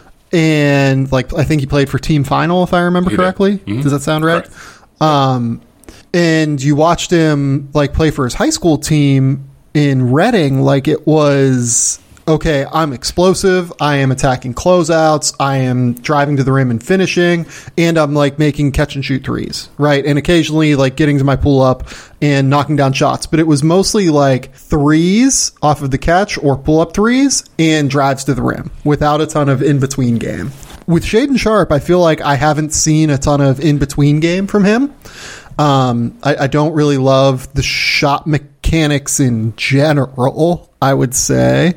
and like I think he played for team final, if I remember he correctly. Mm-hmm. Does that sound right? Um, and you watched him like play for his high school team in Reading, like it was, okay, I'm explosive, I am attacking closeouts, I am driving to the rim and finishing, and I'm like making catch and shoot threes, right? And occasionally like getting to my pull up and knocking down shots. But it was mostly like threes off of the catch or pull up threes and drives to the rim without a ton of in between game. With Shaedon Sharpe, I feel like I haven't seen a ton of in between game from him. Um, I, I don't really love the shot mechanics in general, I would say.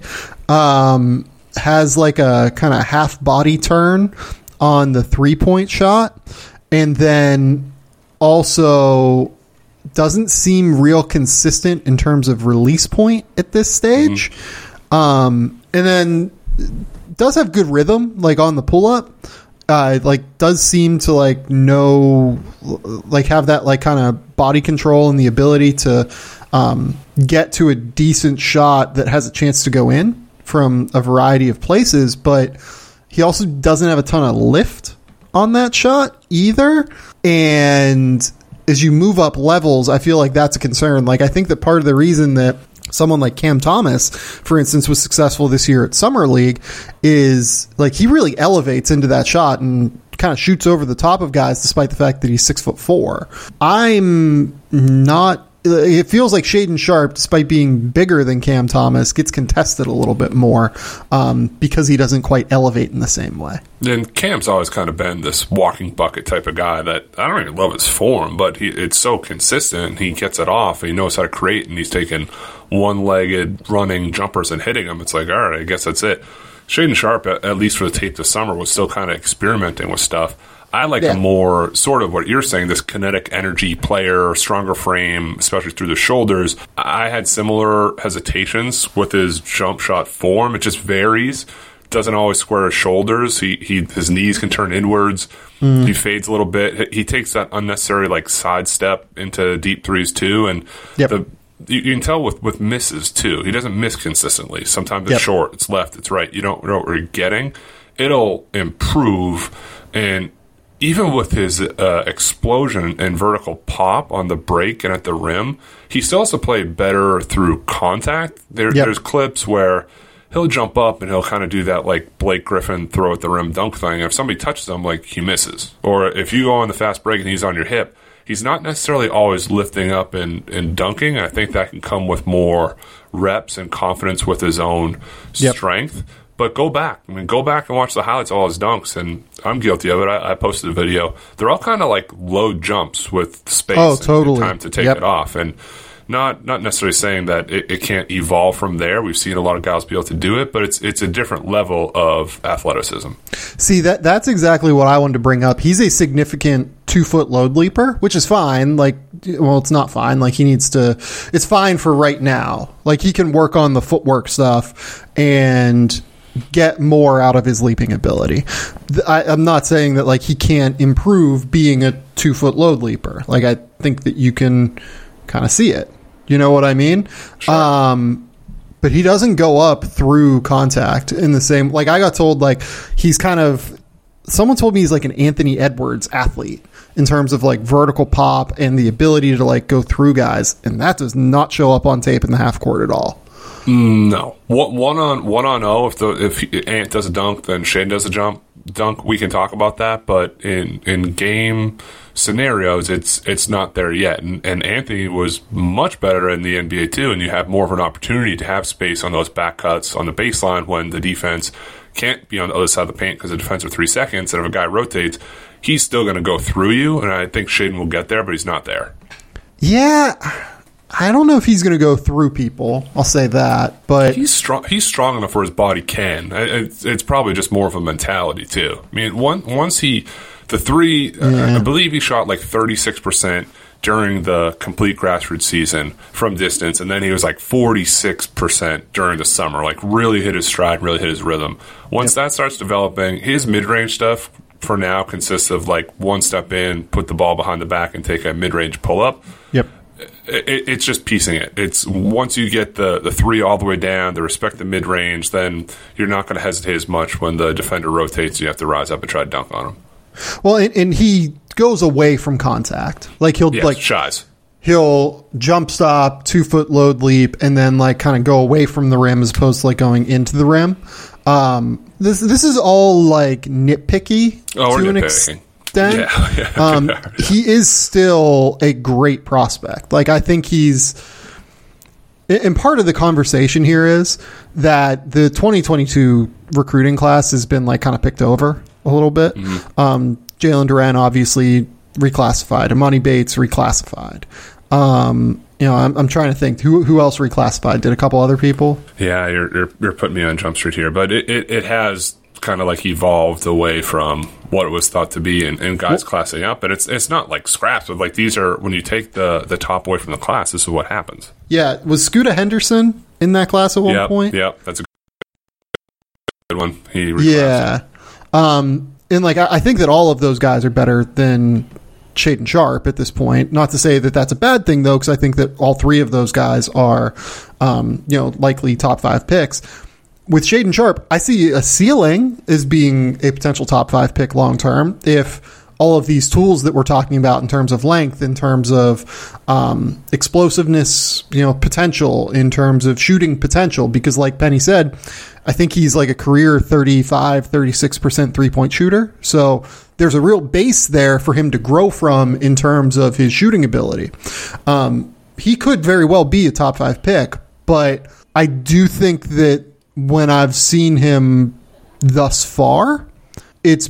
Um, has like a kind of half body turn on the three point shot, and then also doesn't seem real consistent in terms of release point at this stage. Mm-hmm. Um, and then does have good rhythm, like on the pull up. Uh, like does seem to like know, like have that like kind of body control and the ability to um, get to a decent shot that has a chance to go in from a variety of places. But he also doesn't have a ton of lift on that shot either. And as you move up levels, I feel like that's a concern. Like I think that part of the reason that someone like Cam Thomas, for instance, was successful this year at Summer League is like he really elevates into that shot and kind of shoots over the top of guys despite the fact that he's six foot four. I'm not. It feels like Shaedon Sharpe, despite being bigger than Cam Thomas, gets contested a little bit more um, because he doesn't quite elevate in the same way. And Cam's always kind of been this walking bucket type of guy that I don't even love his form, but he, it's so consistent. He gets it off. And he knows how to create, and he's taking one-legged running jumpers and hitting them. It's like, all right, I guess that's it. Shaedon Sharpe, at, at least for the tape this summer, was still kind of experimenting with stuff. I like yeah. a more sort of what you're saying, this kinetic energy player, stronger frame, especially through the shoulders. I had similar hesitations with his jump shot form. It just varies. Doesn't always square his shoulders. He, he his knees can turn inwards. Mm. He fades a little bit. He takes that unnecessary like sidestep into deep threes too. And yep. the you, you can tell with, with misses too. He doesn't miss consistently. Sometimes it's yep. short, it's left, it's right. You don't know what you're getting. It'll improve. And even with his uh, explosion and vertical pop on the break and at the rim, he still has to play better through contact. There, yep. There's clips where he'll jump up and he'll kind of do that like Blake Griffin throw at the rim dunk thing. If somebody touches him, like he misses. Or if you go on the fast break and he's on your hip, he's not necessarily always lifting up and, and dunking. And I think that can come with more reps and confidence with his own yep. strength. But go back. I mean, go back and watch the highlights of all his dunks, and I'm guilty of it. I, I posted a video. They're all kind of like low jumps with space oh, totally. and time to take yep. it off. And not not necessarily saying that it, it can't evolve from there. We've seen a lot of guys be able to do it, but it's it's a different level of athleticism. See, that that's exactly what I wanted to bring up. He's a significant two-foot load leaper, which is fine. Like, well, it's not fine. Like, he needs to – it's fine for right now. Like, he can work on the footwork stuff and – get more out of his leaping ability. I, I'm not saying that like he can't improve being a two foot load leaper. Like I think that you can kind of see it. You know what I mean? Sure. Um, but he doesn't go up through contact in the same. Like I got told, like he's kind of. Someone told me he's like an Anthony Edwards athlete in terms of like vertical pop and the ability to like go through guys, and that does not show up on tape in the half court at all. No, one on one on oh. If the if Ant does a dunk, then Shane does a jump dunk. We can talk about that, but in in game scenarios, it's it's not there yet. And, and Anthony was much better in the N B A too, and you have more of an opportunity to have space on those back cuts on the baseline when the defense can't be on the other side of the paint because the defense are three seconds. And if a guy rotates, he's still going to go through you, and I think Shaedon will get there, but he's not there. Yeah. I don't know if he's going to go through people. I'll say that, but he's strong. He's strong enough where his body can. It's, it's probably just more of a mentality too. I mean, one, once he, the three, yeah. uh, I believe he shot like thirty-six percent during the complete grassroots season from distance, and then he was like forty-six percent during the summer, like really hit his stride, really hit his rhythm. Once yep. that starts developing, his mid-range stuff for now consists of like one step in, put the ball behind the back, and take a mid-range pull-up. Yep. It, it's just piecing it. It's once you get the, the three all the way down, the respect the mid-range, then you're not going to hesitate as much when the defender rotates. You have to rise up and try to dunk on him. Well, and, and he goes away from contact. Like he'll yes, like shies. He'll jump stop, two foot load leap, and then like kind of go away from the rim as opposed to like going into the rim. Um, this this is all like nitpicky oh, to an nitpicking. extent. Yeah, yeah, um, yeah. He is still a great prospect. Like I think he's, and part of the conversation here is that the twenty twenty-two recruiting class has been like kind of picked over a little bit. Mm-hmm. Um, Jalen Duren obviously reclassified. Imani Bates reclassified. Um, you know, I'm, I'm trying to think who who else reclassified. Did a couple other people? Yeah, you're you're, you're putting me on Jump Street here, but it, it, it has kind of like evolved away from what it was thought to be, and, and guys well, classing up. But it's it's not like scraps, but like these are when you take the the top away from the class. This is what happens. Yeah, was Scooter Henderson in that class at one yep, point? Yep, that's a good one. He yeah, um, and like I, I think that all of those guys are better than Shaedon Sharpe at this point. Not to say that that's a bad thing though, because I think that all three of those guys are, um, you know, likely top five picks. With Shaedon Sharpe, I see a ceiling as being a potential top five pick long term if all of these tools that we're talking about in terms of length, in terms of um, explosiveness, you know, potential, in terms of shooting potential, because like Penny said, I think he's like a career thirty-five, thirty-six percent three-point shooter. So there's a real base there for him to grow from in terms of his shooting ability. Um, he could very well be a top five pick, but I do think that when I've seen him thus far, it's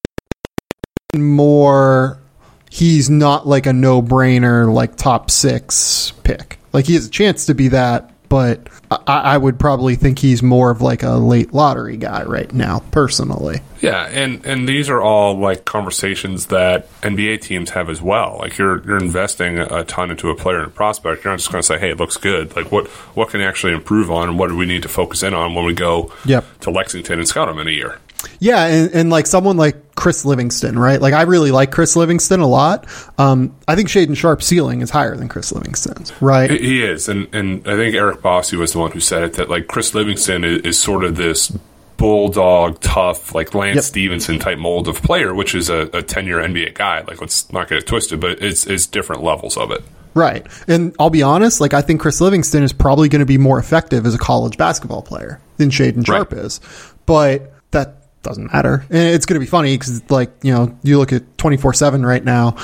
been more, he's not like a no-brainer, like top six pick. Like he has a chance to be that, but I, I would probably think he's more of like a late lottery guy right now, personally. Yeah, and, and these are all like conversations that N B A teams have as well. Like you're you're investing a ton into a player and a prospect. You're not just going to say, "Hey, it looks good." Like what what can you actually improve on, and what do we need to focus in on when we go yep. to Lexington and scout him in a year? Yeah, and, and like someone like Chris Livingston, right? Like I really like Chris Livingston a lot. Um, I think Shaedon Sharpe's ceiling is higher than Chris Livingston's, right? He is, and and I think Eric Bossi was the one who said it, that like Chris Livingston is, is sort of this bulldog, tough, like Lance yep. Stevenson type mold of player, which is a, a ten-year N B A guy. Like let's not get it twisted, but it's it's different levels of it. Right. And I'll be honest, like I think Chris Livingston is probably going to be more effective as a college basketball player than Shaedon Sharpe right. is. But that doesn't matter. And it's going to be funny because, like, you know, you look at twenty-four seven right now,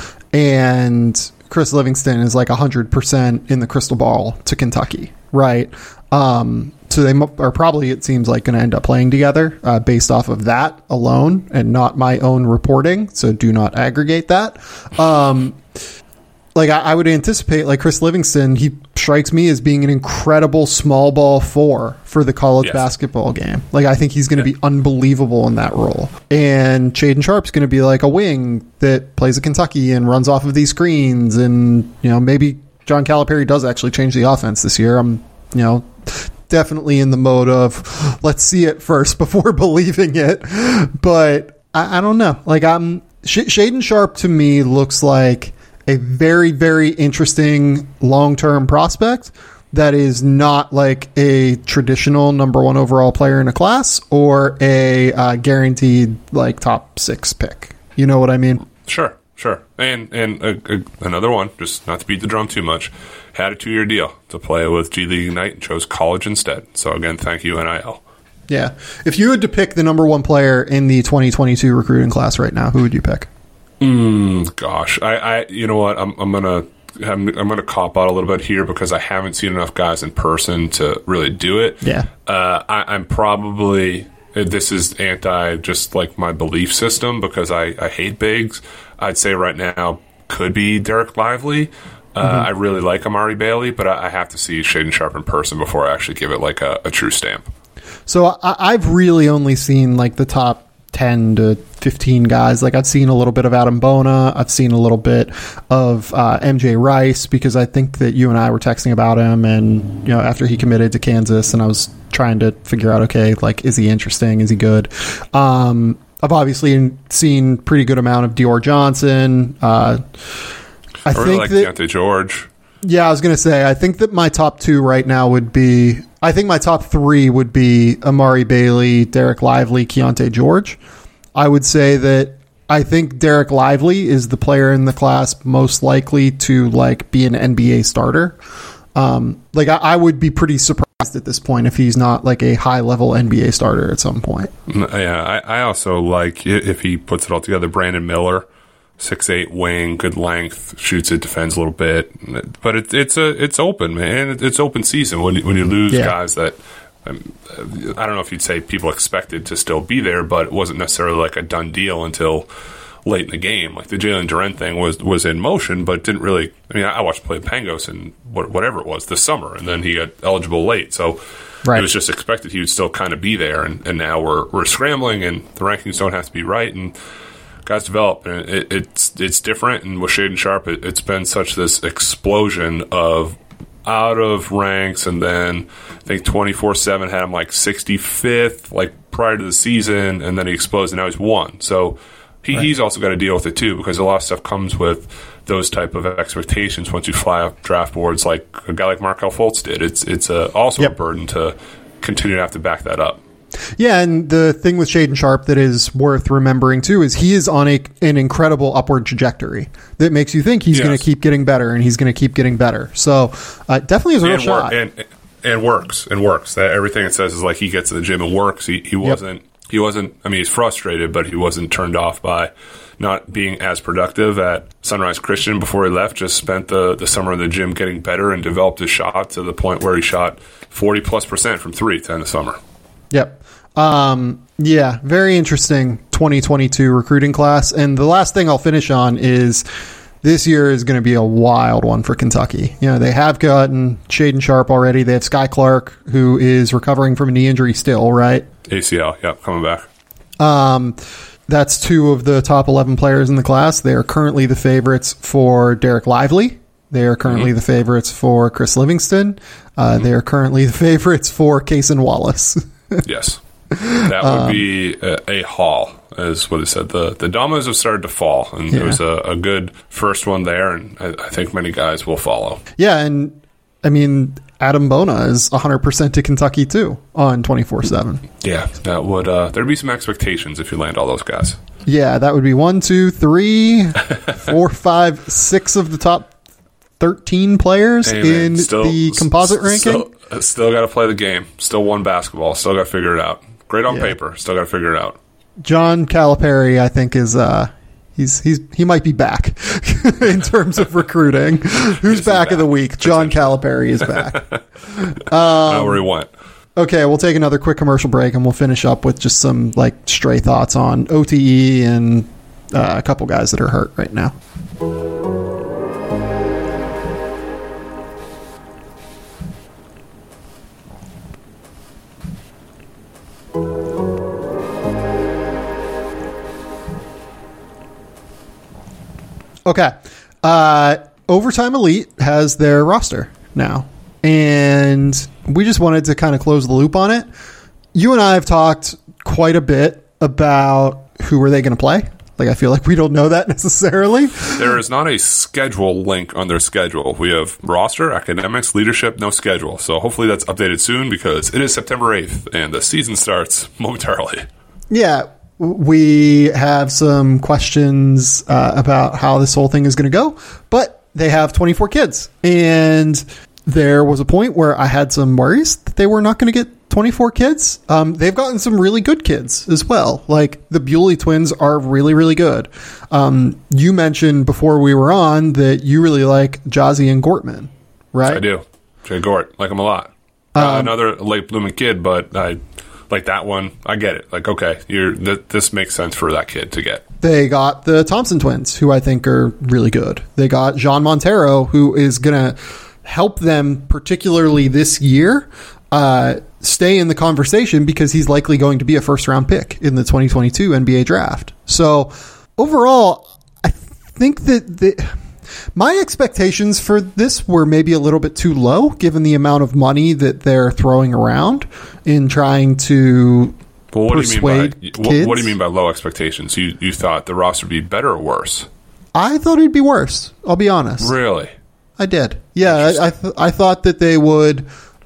and Chris Livingston is like one hundred percent in the crystal ball to Kentucky, right? Um, so they are probably, it seems like, going to end up playing together uh, based off of that alone and not my own reporting. So do not aggregate that. Um, like I, I would anticipate, like Chris Livingston, he strikes me as being an incredible small ball four for the college yes. basketball game. Like I think he's going to yeah. be unbelievable in that role. And Shaedon Sharpe's going to be like a wing that plays at Kentucky and runs off of these screens. And, you know, maybe John Calipari does actually change the offense this year. I'm, you know, definitely in the mode of let's see it first before believing it. But I, I don't know. Like I'm Sh- Shaedon Sharpe to me looks like a very, very interesting long-term prospect that is not like a traditional number one overall player in a class or a uh, guaranteed like top six pick. You know what I mean? Sure, sure. And and uh, uh, another one, just not to beat the drum too much, had a two-year deal to play with G League Ignite and chose college instead. So again, thank you, N I L. Yeah. If you had to pick the number one player in the twenty twenty-two recruiting class right now, who would you pick? Mm, gosh, I, I, you know what? I'm, I'm gonna, I'm, I'm gonna cop out a little bit here because I haven't seen enough guys in person to really do it. Yeah. Uh, I, I'm probably, this is anti just like my belief system because I, I hate bigs. I'd say right now could be Derek Lively. Uh, mm-hmm. I really like Amari Bailey, but I, I have to see Shaedon Sharpe in person before I actually give it like a, a true stamp. So I, I've really only seen like the top ten to fifteen guys. Like I've seen a little bit of Adam Bona. I've seen a little bit of uh, M J Rice, because I think that you and I were texting about him, and you know, after he committed to Kansas, and I was trying to figure out, okay, like, is he interesting? Is he good? Um, I've obviously seen pretty good amount of Dior Johnson. Uh, I, I really think like that, Deontay George. Yeah, I was going to say, I think that my top two right now would be, I think my top three would be Amari Bailey, Derek Lively, Keontae George. I would say that I think Derek Lively is the player in the class most likely to like be an N B A starter. Um, like I, I would be pretty surprised at this point if he's not like a high level N B A starter at some point. Yeah, I, I also like, if he puts it all together, Brandon Miller. six eight wing, good length, shoots it, defends a little bit, but it, it's a it's open, man. It's open season when you, when you lose yeah. guys that um, I don't know if you'd say people expected to still be there, but it wasn't necessarily like a done deal until late in the game. Like the Jalen Duren thing was was in motion, but didn't really. I mean, I watched play Pangos and whatever it was this summer, and then he got eligible late, so. Right. It was just expected he would still kind of be there, and, and now we're we're scrambling, and the rankings don't have to be right, and guys develop, and it, it's it's different. And with Shaedon Sharpe, it, it's been such this explosion of out of ranks, and then I think twenty-four seven had him like sixty-fifth, like prior to the season, and then he exploded, and now he's one. So he, right. he's also got to deal with it too, because a lot of stuff comes with those type of expectations once you fly up draft boards, like a guy like Markelle Fultz did. It's it's a, also yep. a burden to continue to have to back that up. Yeah, and the thing with Shaedon Sharpe that is worth remembering too is he is on a an incredible upward trajectory that makes you think he's yes. going to keep getting better, and he's going to keep getting better. So uh, definitely is a real and shot. Work, and, and works and works. That everything it says is like he gets to the gym and works. He he wasn't yep. he wasn't. I mean, he's frustrated, but he wasn't turned off by not being as productive at Sunrise Christian before he left. Just spent the the summer in the gym getting better and developed his shot to the point where he shot forty plus percent from three to end the summer. Yep. Um, yeah, very interesting twenty twenty-two recruiting class. And the last thing I'll finish on is this year is going to be a wild one for Kentucky. You know, they have gotten Shaedon Sharpe already. They have Sky Clark, who is recovering from a knee injury still, right? A C L, yep, coming back. Um, that's two of the top eleven players in the class. They are currently the favorites for Derek Lively. They are currently mm-hmm. the favorites for Chris Livingston. Uh, mm-hmm. They are currently the favorites for Cason Wallace. Yes. That would um, be a, a haul, is what it said. The the dominoes have started to fall, and yeah. it was a, a good first one there, and I, I think many guys will follow. Yeah, and I mean, Adam Bona is one hundred percent to Kentucky, too, on twenty-four seven. Yeah, that would, uh, there'd be some expectations if you land all those guys. Yeah, that would be one, two, three, four, five, six of the top thirteen players hey, in still, the composite ranking. Still, still got to play the game. Still won basketball. Still got to figure it out. Great on yeah. paper. Still got to figure it out. John Calipari, I think, is uh, he's he's he might be back in terms of recruiting. Who's back, back of the week? John Calipari is back. um, Not where he went. Okay, we'll take another quick commercial break, and we'll finish up with just some like stray thoughts on O T E and uh, a couple guys that are hurt right now. Okay. Uh, Overtime Elite has their roster now, and we just wanted to kind of close the loop on it. You and I have talked quite a bit about who are they going to play. Like, I feel like we don't know that necessarily. There is not a schedule link on their schedule. We have roster, academics, leadership, no schedule. So hopefully that's updated soon, because it is September eighth, and the season starts momentarily. Yeah. We have some questions uh, about how this whole thing is going to go, but they have twenty-four kids. And there was a point where I had some worries that they were not going to get twenty-four kids. Um, they've gotten some really good kids as well. Like the Bewley twins are really, really good. Um, you mentioned before we were on that you really like Jazzy and Gortman, right? I do. Jay Gort, like him a lot. Um, uh, another late blooming kid, but I... Like that one, I get it. Like, okay, you're th- this makes sense for that kid to get. They got the Thompson twins, who I think are really good. They got Jean Montero, who is going to help them particularly this year uh, stay in the conversation because he's likely going to be a first round pick in the twenty twenty-two N B A draft. So overall, I think that the, my expectations for this were maybe a little bit too low given the amount of money that they're throwing around in trying to well, what persuade do you mean by, kids. What, what do you mean by low expectations? You, you thought the roster would be better or worse? I thought it'd be worse. I'll be honest. Really? I did. Yeah, I I, th- I thought that they would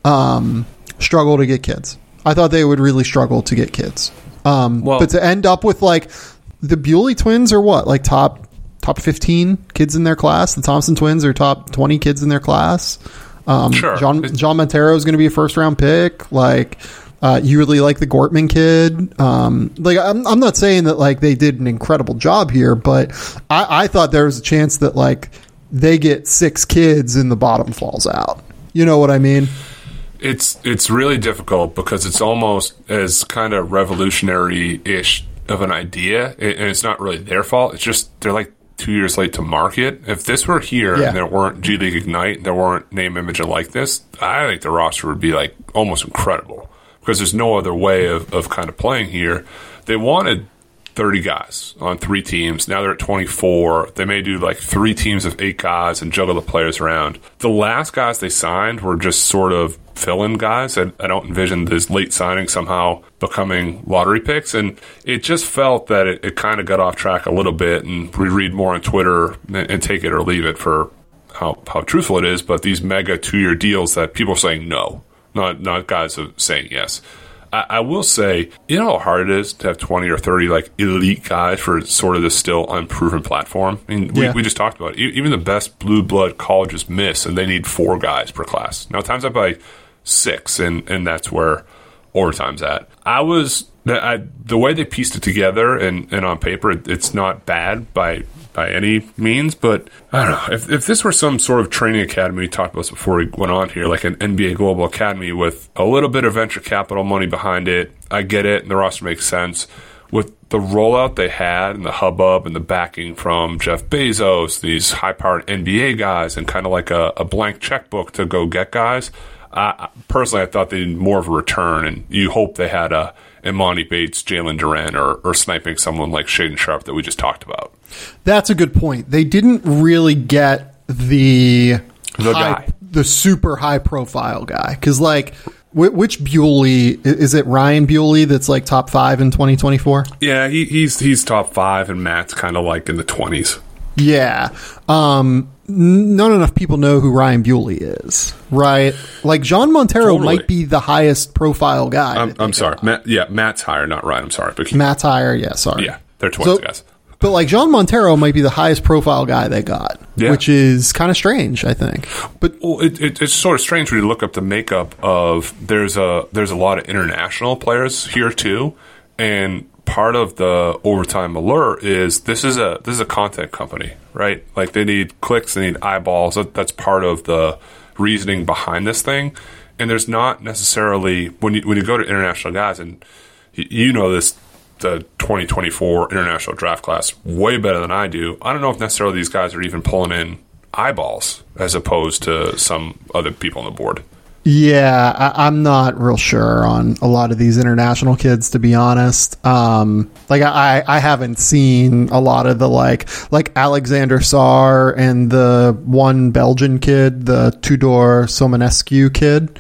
um, struggle to get kids. I thought they would really struggle to get kids. Um, well, but to end up with like the Bewley twins are what, like top top fifteen kids in their class. The Thompson twins are top twenty kids in their class. Um, sure. John John Montero is going to be a first round pick. Like uh, you really like the Gortman kid. Um, like I'm I'm not saying that like they did an incredible job here, but I, I thought there was a chance that like they get six kids and the bottom falls out. You know what I mean? It's it's really difficult because it's almost as kind of revolutionary-ish of an idea, and it's not really their fault. It's just they're like two years late to market. If this were here Yeah. and there weren't G League Ignite, there weren't name, image, and likeness, I think the roster would be like almost incredible because there's no other way of, of kind of playing here. They wanted thirty guys on three teams. Now they're at twenty-four. They may do like three teams of eight guys and juggle the players around. The last guys they signed were just sort of fill-in guys. I, I don't envision this late signing somehow becoming lottery picks. And it just felt that it, it kind of got off track a little bit. And we read more on Twitter and, and take it or leave it for how, how truthful it is. But these mega two-year deals that people are saying no, not, not guys are saying yes. I will say, you know how hard it is to have twenty or thirty like elite guys for sort of this still unproven platform? I mean, we, Yeah. we just talked about it. Even the best blue blood colleges miss, and they need four guys per class. Now, times up by six, and, and that's where overtime's at. I was, I, the way they pieced it together and, and on paper, it, it's not bad by by any means, but I don't know. If, if this were some sort of training academy, we talked about this before we went on here, like an N B A Global Academy with a little bit of venture capital money behind it, I get it, and the roster makes sense. With the rollout they had and the hubbub and the backing from Jeff Bezos, these high-powered N B A guys, and kind of like a, a blank checkbook to go get guys, uh, personally, I thought they needed more of a return, and you hope they had a Imani Bates, Jalen Duren, or, or sniping someone like Shaden Sharp that we just talked about. That's a good point. They didn't really get the The high, guy. the super high profile guy. Because like, wh- which Bewley is it? Ryan Bewley that's like top five in twenty twenty-four. Yeah, he, he's he's top five, and Matt's kind of like in the twenties. Yeah. Um, n- not enough people know who Ryan Bewley is, right? Like John Montero Totally. might be the highest profile guy. I'm, I'm sorry. Matt, yeah, Matt's higher, not Ryan. I'm sorry. But keep- Matt's higher. Yeah. Sorry. yeah, they're twins, So- guys. But like John Montero might be the highest profile guy they got, Yeah. which is kind of strange, I think. But Well, it, it, it's sort of strange when you look up the makeup of there's a there's a lot of international players here too, and part of the overtime allure is this is a this is a content company, right? Like they need clicks, they need eyeballs. That, that's part of the reasoning behind this thing. And there's not necessarily when you when you go to international guys, and you, you know this. The twenty twenty-four international draft class way better than I do. I don't know if necessarily these guys are even pulling in eyeballs as opposed to some other people on the board. yeah, I, I'm not real sure on a lot of these international kids, to be honest. Um, like I, I haven't seen a lot of the like like Alexander Sarr and the one Belgian kid, the Tudor Somanescu kid,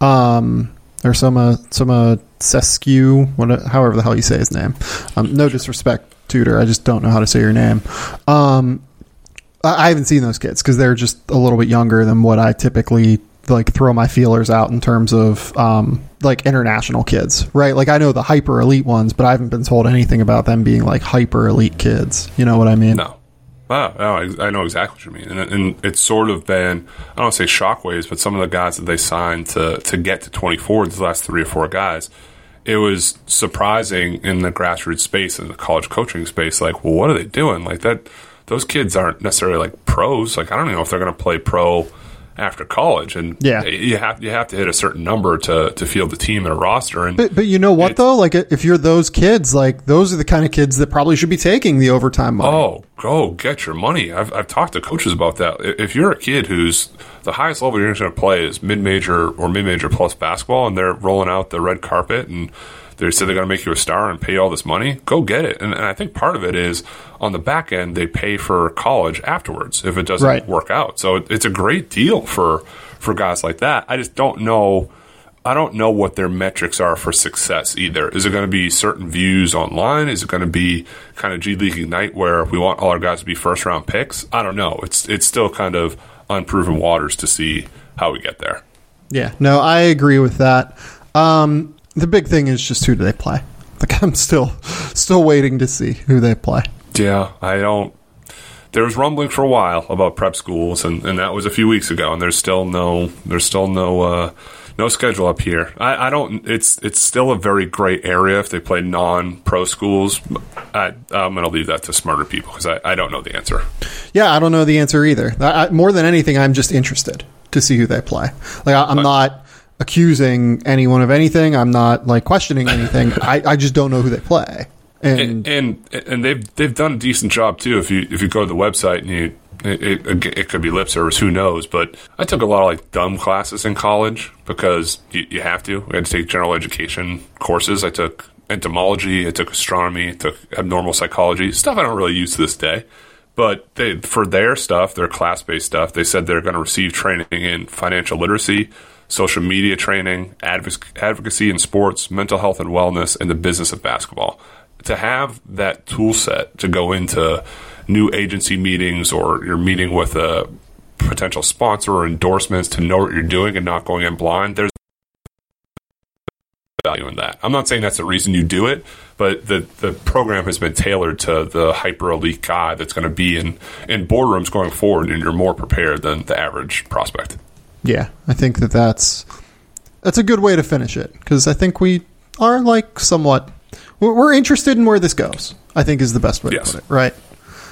um, or Soma Soma. Sescu, what, however the hell you say his name. Um, no disrespect, Tudor. I just don't know how to say your name. Um, I, I haven't seen those kids because they're just a little bit younger than what I typically like throw my feelers out in terms of um, like international kids, right? Like I know the hyper elite ones, but I haven't been told anything about them being like hyper elite kids. You know what I mean? No. Oh, no, I, I know exactly what you mean. And, and it's sort of been, I don't want to say shockwaves, but some of the guys that they signed to, to get to twenty-four, the last three or four guys, it was surprising in the grassroots space and the college coaching space. Like, well, what are they doing? Like that, those kids aren't necessarily like pros. Like, I don't even know if they're going to play pro after college, and yeah. you have you have to hit a certain number to to field the team and a roster. And but, but you know what though, like if you're those kids, like those are the kind of kids that probably should be taking the overtime money. Oh, go get your money. I've I've talked to coaches about that. If you're a kid who's the highest level you're going to play is mid major or mid major plus basketball, and they're rolling out the red carpet and they said they're going to make you a star and pay you all this money, go get it. And, and I think part of it is on the back end, they pay for college afterwards if it doesn't right. work out. So it, it's a great deal for, for guys like that. I just don't know. I don't know what their metrics are for success either. Is it going to be certain views online? Is it going to be kind of G League Ignite where we want all our guys to be first round picks? I don't know. It's, it's still kind of unproven waters to see how we get there. Yeah, no, I agree with that. Um, The big thing is just who do they play? Like I'm still still waiting to see who they play. Yeah, I don't. There was rumbling for a while about prep schools, and, and that was a few weeks ago. And there's still no there's still no uh, no schedule up here. I, I don't. It's it's still a very gray area if they play non-pro schools. I, I'm going to leave that to smarter people because I, I don't know the answer. Yeah, I don't know the answer either. I, more than anything, I'm just interested to see who they play. Like I, I'm but, not. accusing anyone of anything. I'm not like questioning anything. I, I just don't know who they play. And, and and and they've they've done a decent job too. If you if you go to the website and you it, it, it could be lip service, who knows? But I took a lot of like dumb classes in college because you, you have to. We had to take general education courses. I took entomology. I took astronomy. I took abnormal psychology, stuff I don't really use to this day. But they, for their stuff, their class based stuff, they said they're going to receive training in financial literacy, social media training, advocacy in sports, mental health and wellness, and the business of basketball. To have that tool set to go into new agency meetings or you're meeting with a potential sponsor or endorsements to know what you're doing and not going in blind, there's value in that. I'm not saying that's the reason you do it, but the, the program has been tailored to the hyper elite guy that's going to be in, in boardrooms going forward, and you're more prepared than the average prospect. Yeah, I think that that's that's a good way to finish it because I think we are like somewhat we're, we're interested in where this goes. I think is the best way yes. to put it. Right.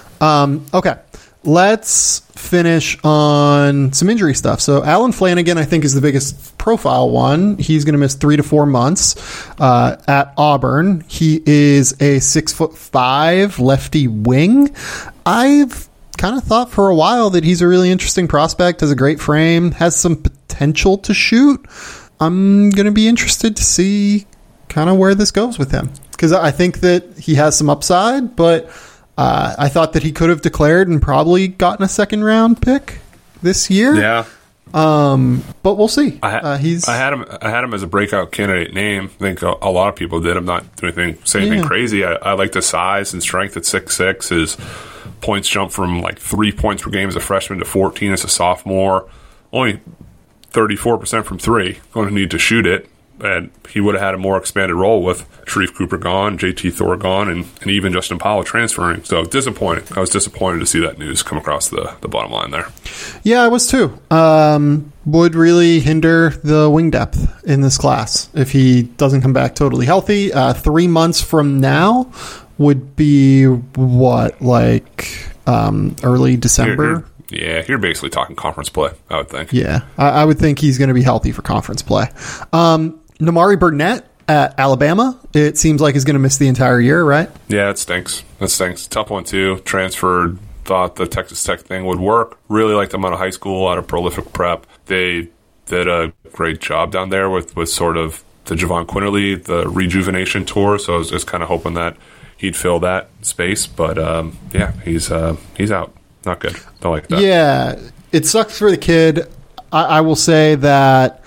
Um, okay, let's finish on some injury stuff. So Alan Flanagan, I think, is the biggest profile one. He's going to miss three to four months uh, at Auburn. He is a six foot five lefty wing. I've kind of thought for a while that he's a really interesting prospect, has a great frame, has some potential to shoot. I'm going to be interested to see kind of where this goes with him because I think that he has some upside, but uh, I thought that he could have declared and probably gotten a second round pick this year. Yeah. Um, but we'll see. I, ha- uh, he's. I had him. I had him as a breakout candidate name. I think a, a lot of people did. I'm not doing anything, saying anything yeah. crazy. I, I like the size and strength at six six. His points jump from like three points per game as a freshman to fourteen as a sophomore. Only thirty-four percent from three. Going to need to shoot it. And he would have had a more expanded role with Sharif Cooper gone, J T Thor gone, and, and even Justin Powell transferring. So disappointed. I was disappointed to see that news come across the, the bottom line there. Yeah, I was too. Um, would really hinder the wing depth in this class if he doesn't come back totally healthy. Uh, three months from now would be what, like um, early December? You're, you're, yeah, you're basically talking conference play, I would think. Yeah, I, I would think he's going to be healthy for conference play. Um, Namari Burnett at Alabama, it seems like he's going to miss the entire year, right? Yeah, it stinks. That stinks. Tough one, too. Transferred, thought the Texas Tech thing would work. Really liked them out of high school, out of prolific prep. They did a great job down there with, with sort of the Javon Quinterly, the rejuvenation tour. So I was just kind of hoping that he'd fill that space. But, um, yeah, he's uh, he's out. Not good. Don't like that. Yeah, it sucks for the kid. I, I will say that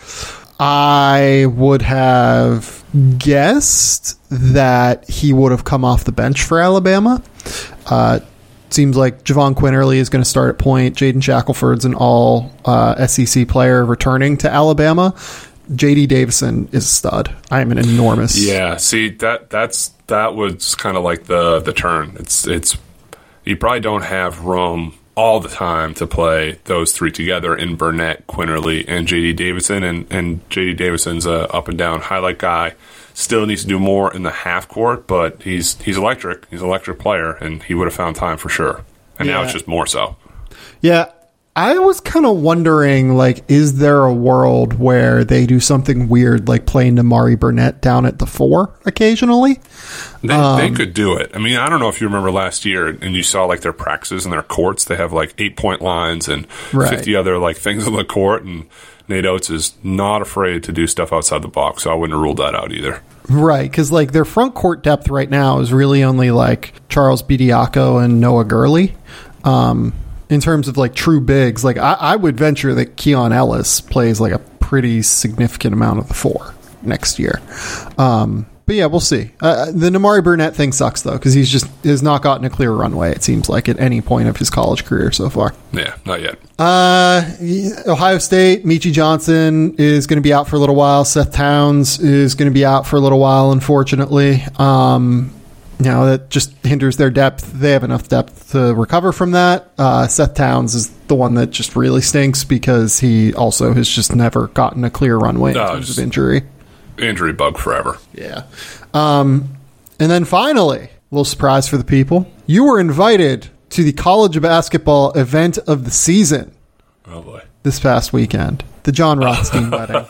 I would have guessed that he would have come off the bench for Alabama. Uh, seems like Javon Quinterly is going to start at point. Jaden Shackelford's an all uh, S E C player returning to Alabama. J D Davison is a stud. I am an enormous. Yeah, see that that's that was kind of like the the turn. It's it's you probably don't have room all the time to play those three together in Burnett, Quinterly, and J D Davison. And, and J D Davison's a up and down highlight guy. Still needs to do more in the half court, but he's he's electric. He's an electric player, and he would have found time for sure. And yeah. Now it's just more so. Yeah, I was kind of wondering, like, is there a world where they do something weird, like playing Namari Burnett down at the four occasionally? They, um, they could do it. I mean, I don't know if you remember last year and you saw, like, their practices and their courts. They have, like, eight-point lines and right. fifty other, like, things on the court. And Nate Oates is not afraid to do stuff outside the box, so I wouldn't have ruled that out either. Right, because, like, their front court depth right now is really only, like, Charles Bediako and Noah Gurley. Um In terms of, like, true bigs, like, I, I would venture that Keon Ellis plays, like, a pretty significant amount of the four next year. Um, but, yeah, we'll see. Uh, the Namari Burnett thing sucks, though, because he's just has not gotten a clear runway, it seems like, at any point of his college career so far. Yeah, not yet. Uh, Ohio State, Michi Johnson is going to be out for a little while. Seth Towns is going to be out for a little while, unfortunately. Um... You know, that just hinders their depth. They have enough depth to recover from that. Uh, Seth Towns is the one that just really stinks because he also has just never gotten a clear runway in no, terms of injury. Injury bug forever. Yeah. Um, and then finally, a little surprise for the people. You were invited to the college basketball event of the season. Oh, boy. This past weekend. The John Rothstein wedding.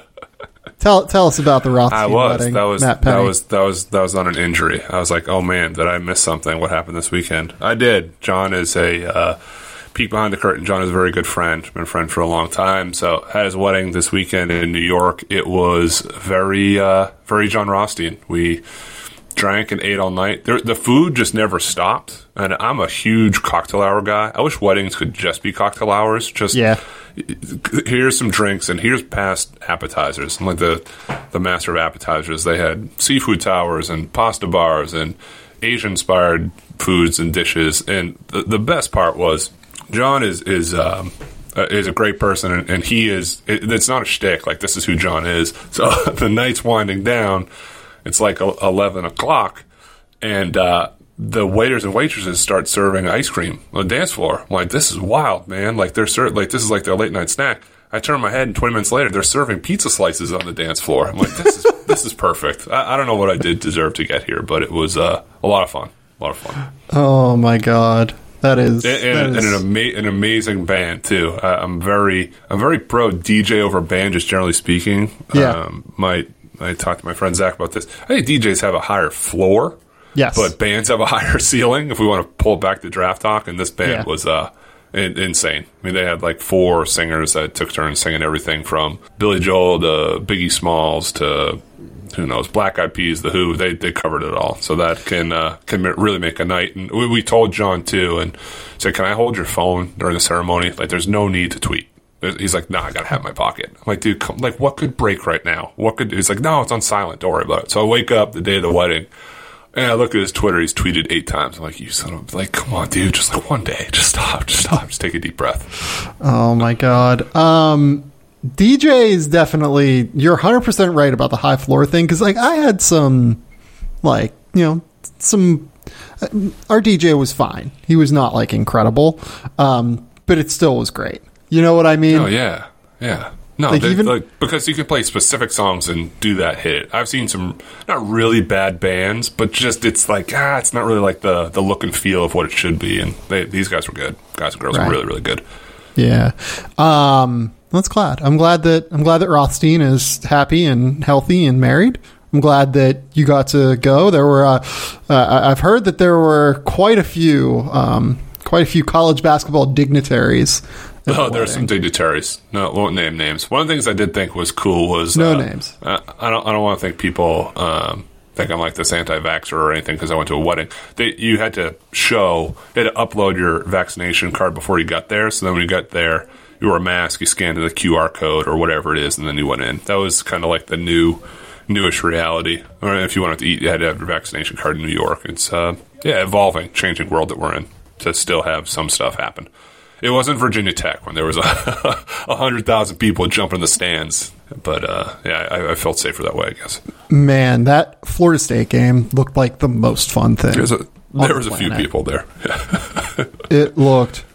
Tell tell us about the Rothstein I was. wedding, That was Matt that Penny. was that was that was on an injury. I was like, oh man, did I miss something? What happened this weekend? I did. John is a uh, peek behind the curtain. John is a very good friend. Been a friend for a long time. So had his wedding this weekend in New York. It was very uh, very John Rothstein. We drank and ate all night. There, the food just never stopped. And I'm a huge cocktail hour guy. I wish weddings could just be cocktail hours. Just yeah. Here's some drinks and here's past appetizers. And like the the master of appetizers, they had seafood towers and pasta bars and Asian inspired foods and dishes. And the, the best part was John is is um, uh, is a great person, and, and he is. It, it's not a shtick. Like, this is who John is. So the night's winding down. It's like eleven o'clock, and uh, the waiters and waitresses start serving ice cream on the dance floor. I'm like, this is wild, man. Like, they're ser- like this is like their late night snack. I turn my head, and twenty minutes later, they're serving pizza slices on the dance floor. I'm like, this is this is perfect. I, I don't know what I did deserve to get here, but it was uh, a lot of fun. A lot of fun. Oh my god, that is and, and, that is... and an, ama- an amazing band too. Uh, I'm very I'm very pro D J over band, just generally speaking. Yeah. Um, my I talked to my friend Zach about this. I think D Js have a higher floor. Yes. But bands have a higher ceiling, if we want to pull back to draft talk. And this band Yeah. was uh, in- insane. I mean, they had like four singers that took turns singing everything from Billy Joel to Biggie Smalls to, who knows, Black Eyed Peas, The Who. They they covered it all. So that can uh, can really make a night. And we, we told John, too, and said, can I hold your phone during the ceremony? Like, there's no need to tweet. He's like, nah, I gotta have it in my pocket. I'm like, dude, come, like, what could break right now? What could? He's like, no, it's on silent. Don't worry about it. So I wake up the day of the wedding, and I look at his Twitter. He's tweeted eight times. I'm like, you son of, like, come on, dude, just like one day, just stop, just stop, just take a deep breath. Oh my god. Um, D J is definitely. You're one hundred percent right about the high floor thing, because like I had some, like, you know, some. Our D J was fine. He was not like incredible, um, but it still was great. You know what I mean? Oh yeah, yeah. No, like they, even, like, because you can play specific songs and do that hit. I've seen some not really bad bands, but just it's like ah, it's not really like the the look and feel of what it should be. And they, these guys were good. Guys and girls right. were really really good. Yeah, um, that's glad. I'm glad that I'm glad that Rothstein is happy and healthy and married. I'm glad that you got to go. There were uh, uh, I've heard that there were quite a few um, quite a few college basketball dignitaries. Oh, there's some dignitaries. No, won't name names. One of the things I did think was cool was no uh, names. I, I don't. I don't want to think people um, think I'm like this anti-vaxxer or anything because I went to a wedding. They, you had to show, you had to upload your vaccination card before you got there. So then when you got there, you wore a mask, you scanned the Q R code or whatever it is, and then you went in. That was kind of like the new, newish reality. Or if you wanted to eat, you had to have your vaccination card in New York. It's uh, yeah, evolving, changing world that we're in to still have some stuff happen. It wasn't Virginia Tech when there was a hundred thousand people jumping in the stands, but uh, yeah, I, I felt safer that way, I guess. Man, that Florida State game looked like the most fun thing. There's a, there was a few people there. Yeah. It looked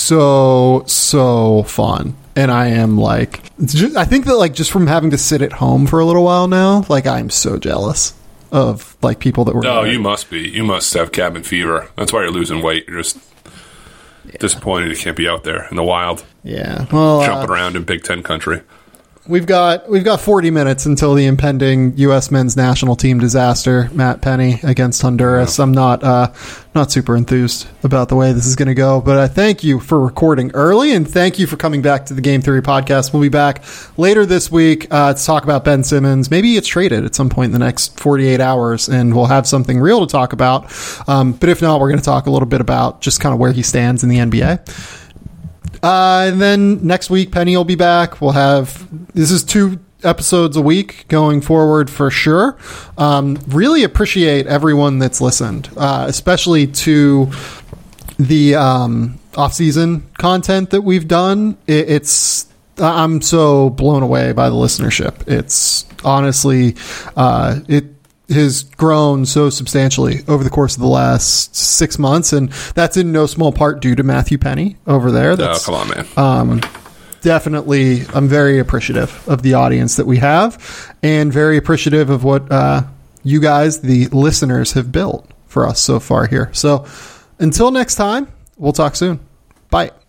so so fun, and I am like, it's just, I think that like just from having to sit at home for a little while now, like I'm so jealous of like people that were. No, there. You must be. You must have cabin fever. That's why you're losing weight. You're just. Yeah. Disappointed he can't be out there in the wild. Yeah, well, jumping uh, around in Big Ten country. We've got we've got forty minutes until the impending U S men's national team disaster. Matt Penny against Honduras. Yeah. I'm not uh, not super enthused about the way this is going to go, but I thank you for recording early, and thank you for coming back to the Game Theory podcast. We'll be back later this week uh, to talk about Ben Simmons. Maybe he gets traded at some point in the next forty-eight hours, and we'll have something real to talk about. Um, but if not, we're going to talk a little bit about just kind of where he stands in the N B A. Uh, and then next week, Penny will be back. We'll have, this is two episodes a week going forward for sure. Um, really appreciate everyone that's listened, uh, especially to the um, off-season content that we've done. It, it's, I'm so blown away by the listenership. It's honestly, uh, it, has grown so substantially over the course of the last six months, and that's in no small part due to Matthew Penny over there. That's, oh, come on, man. Um, definitely, I'm very appreciative of the audience that we have, and very appreciative of what uh, you guys, the listeners, have built for us so far here. So until next time, we'll talk soon. Bye.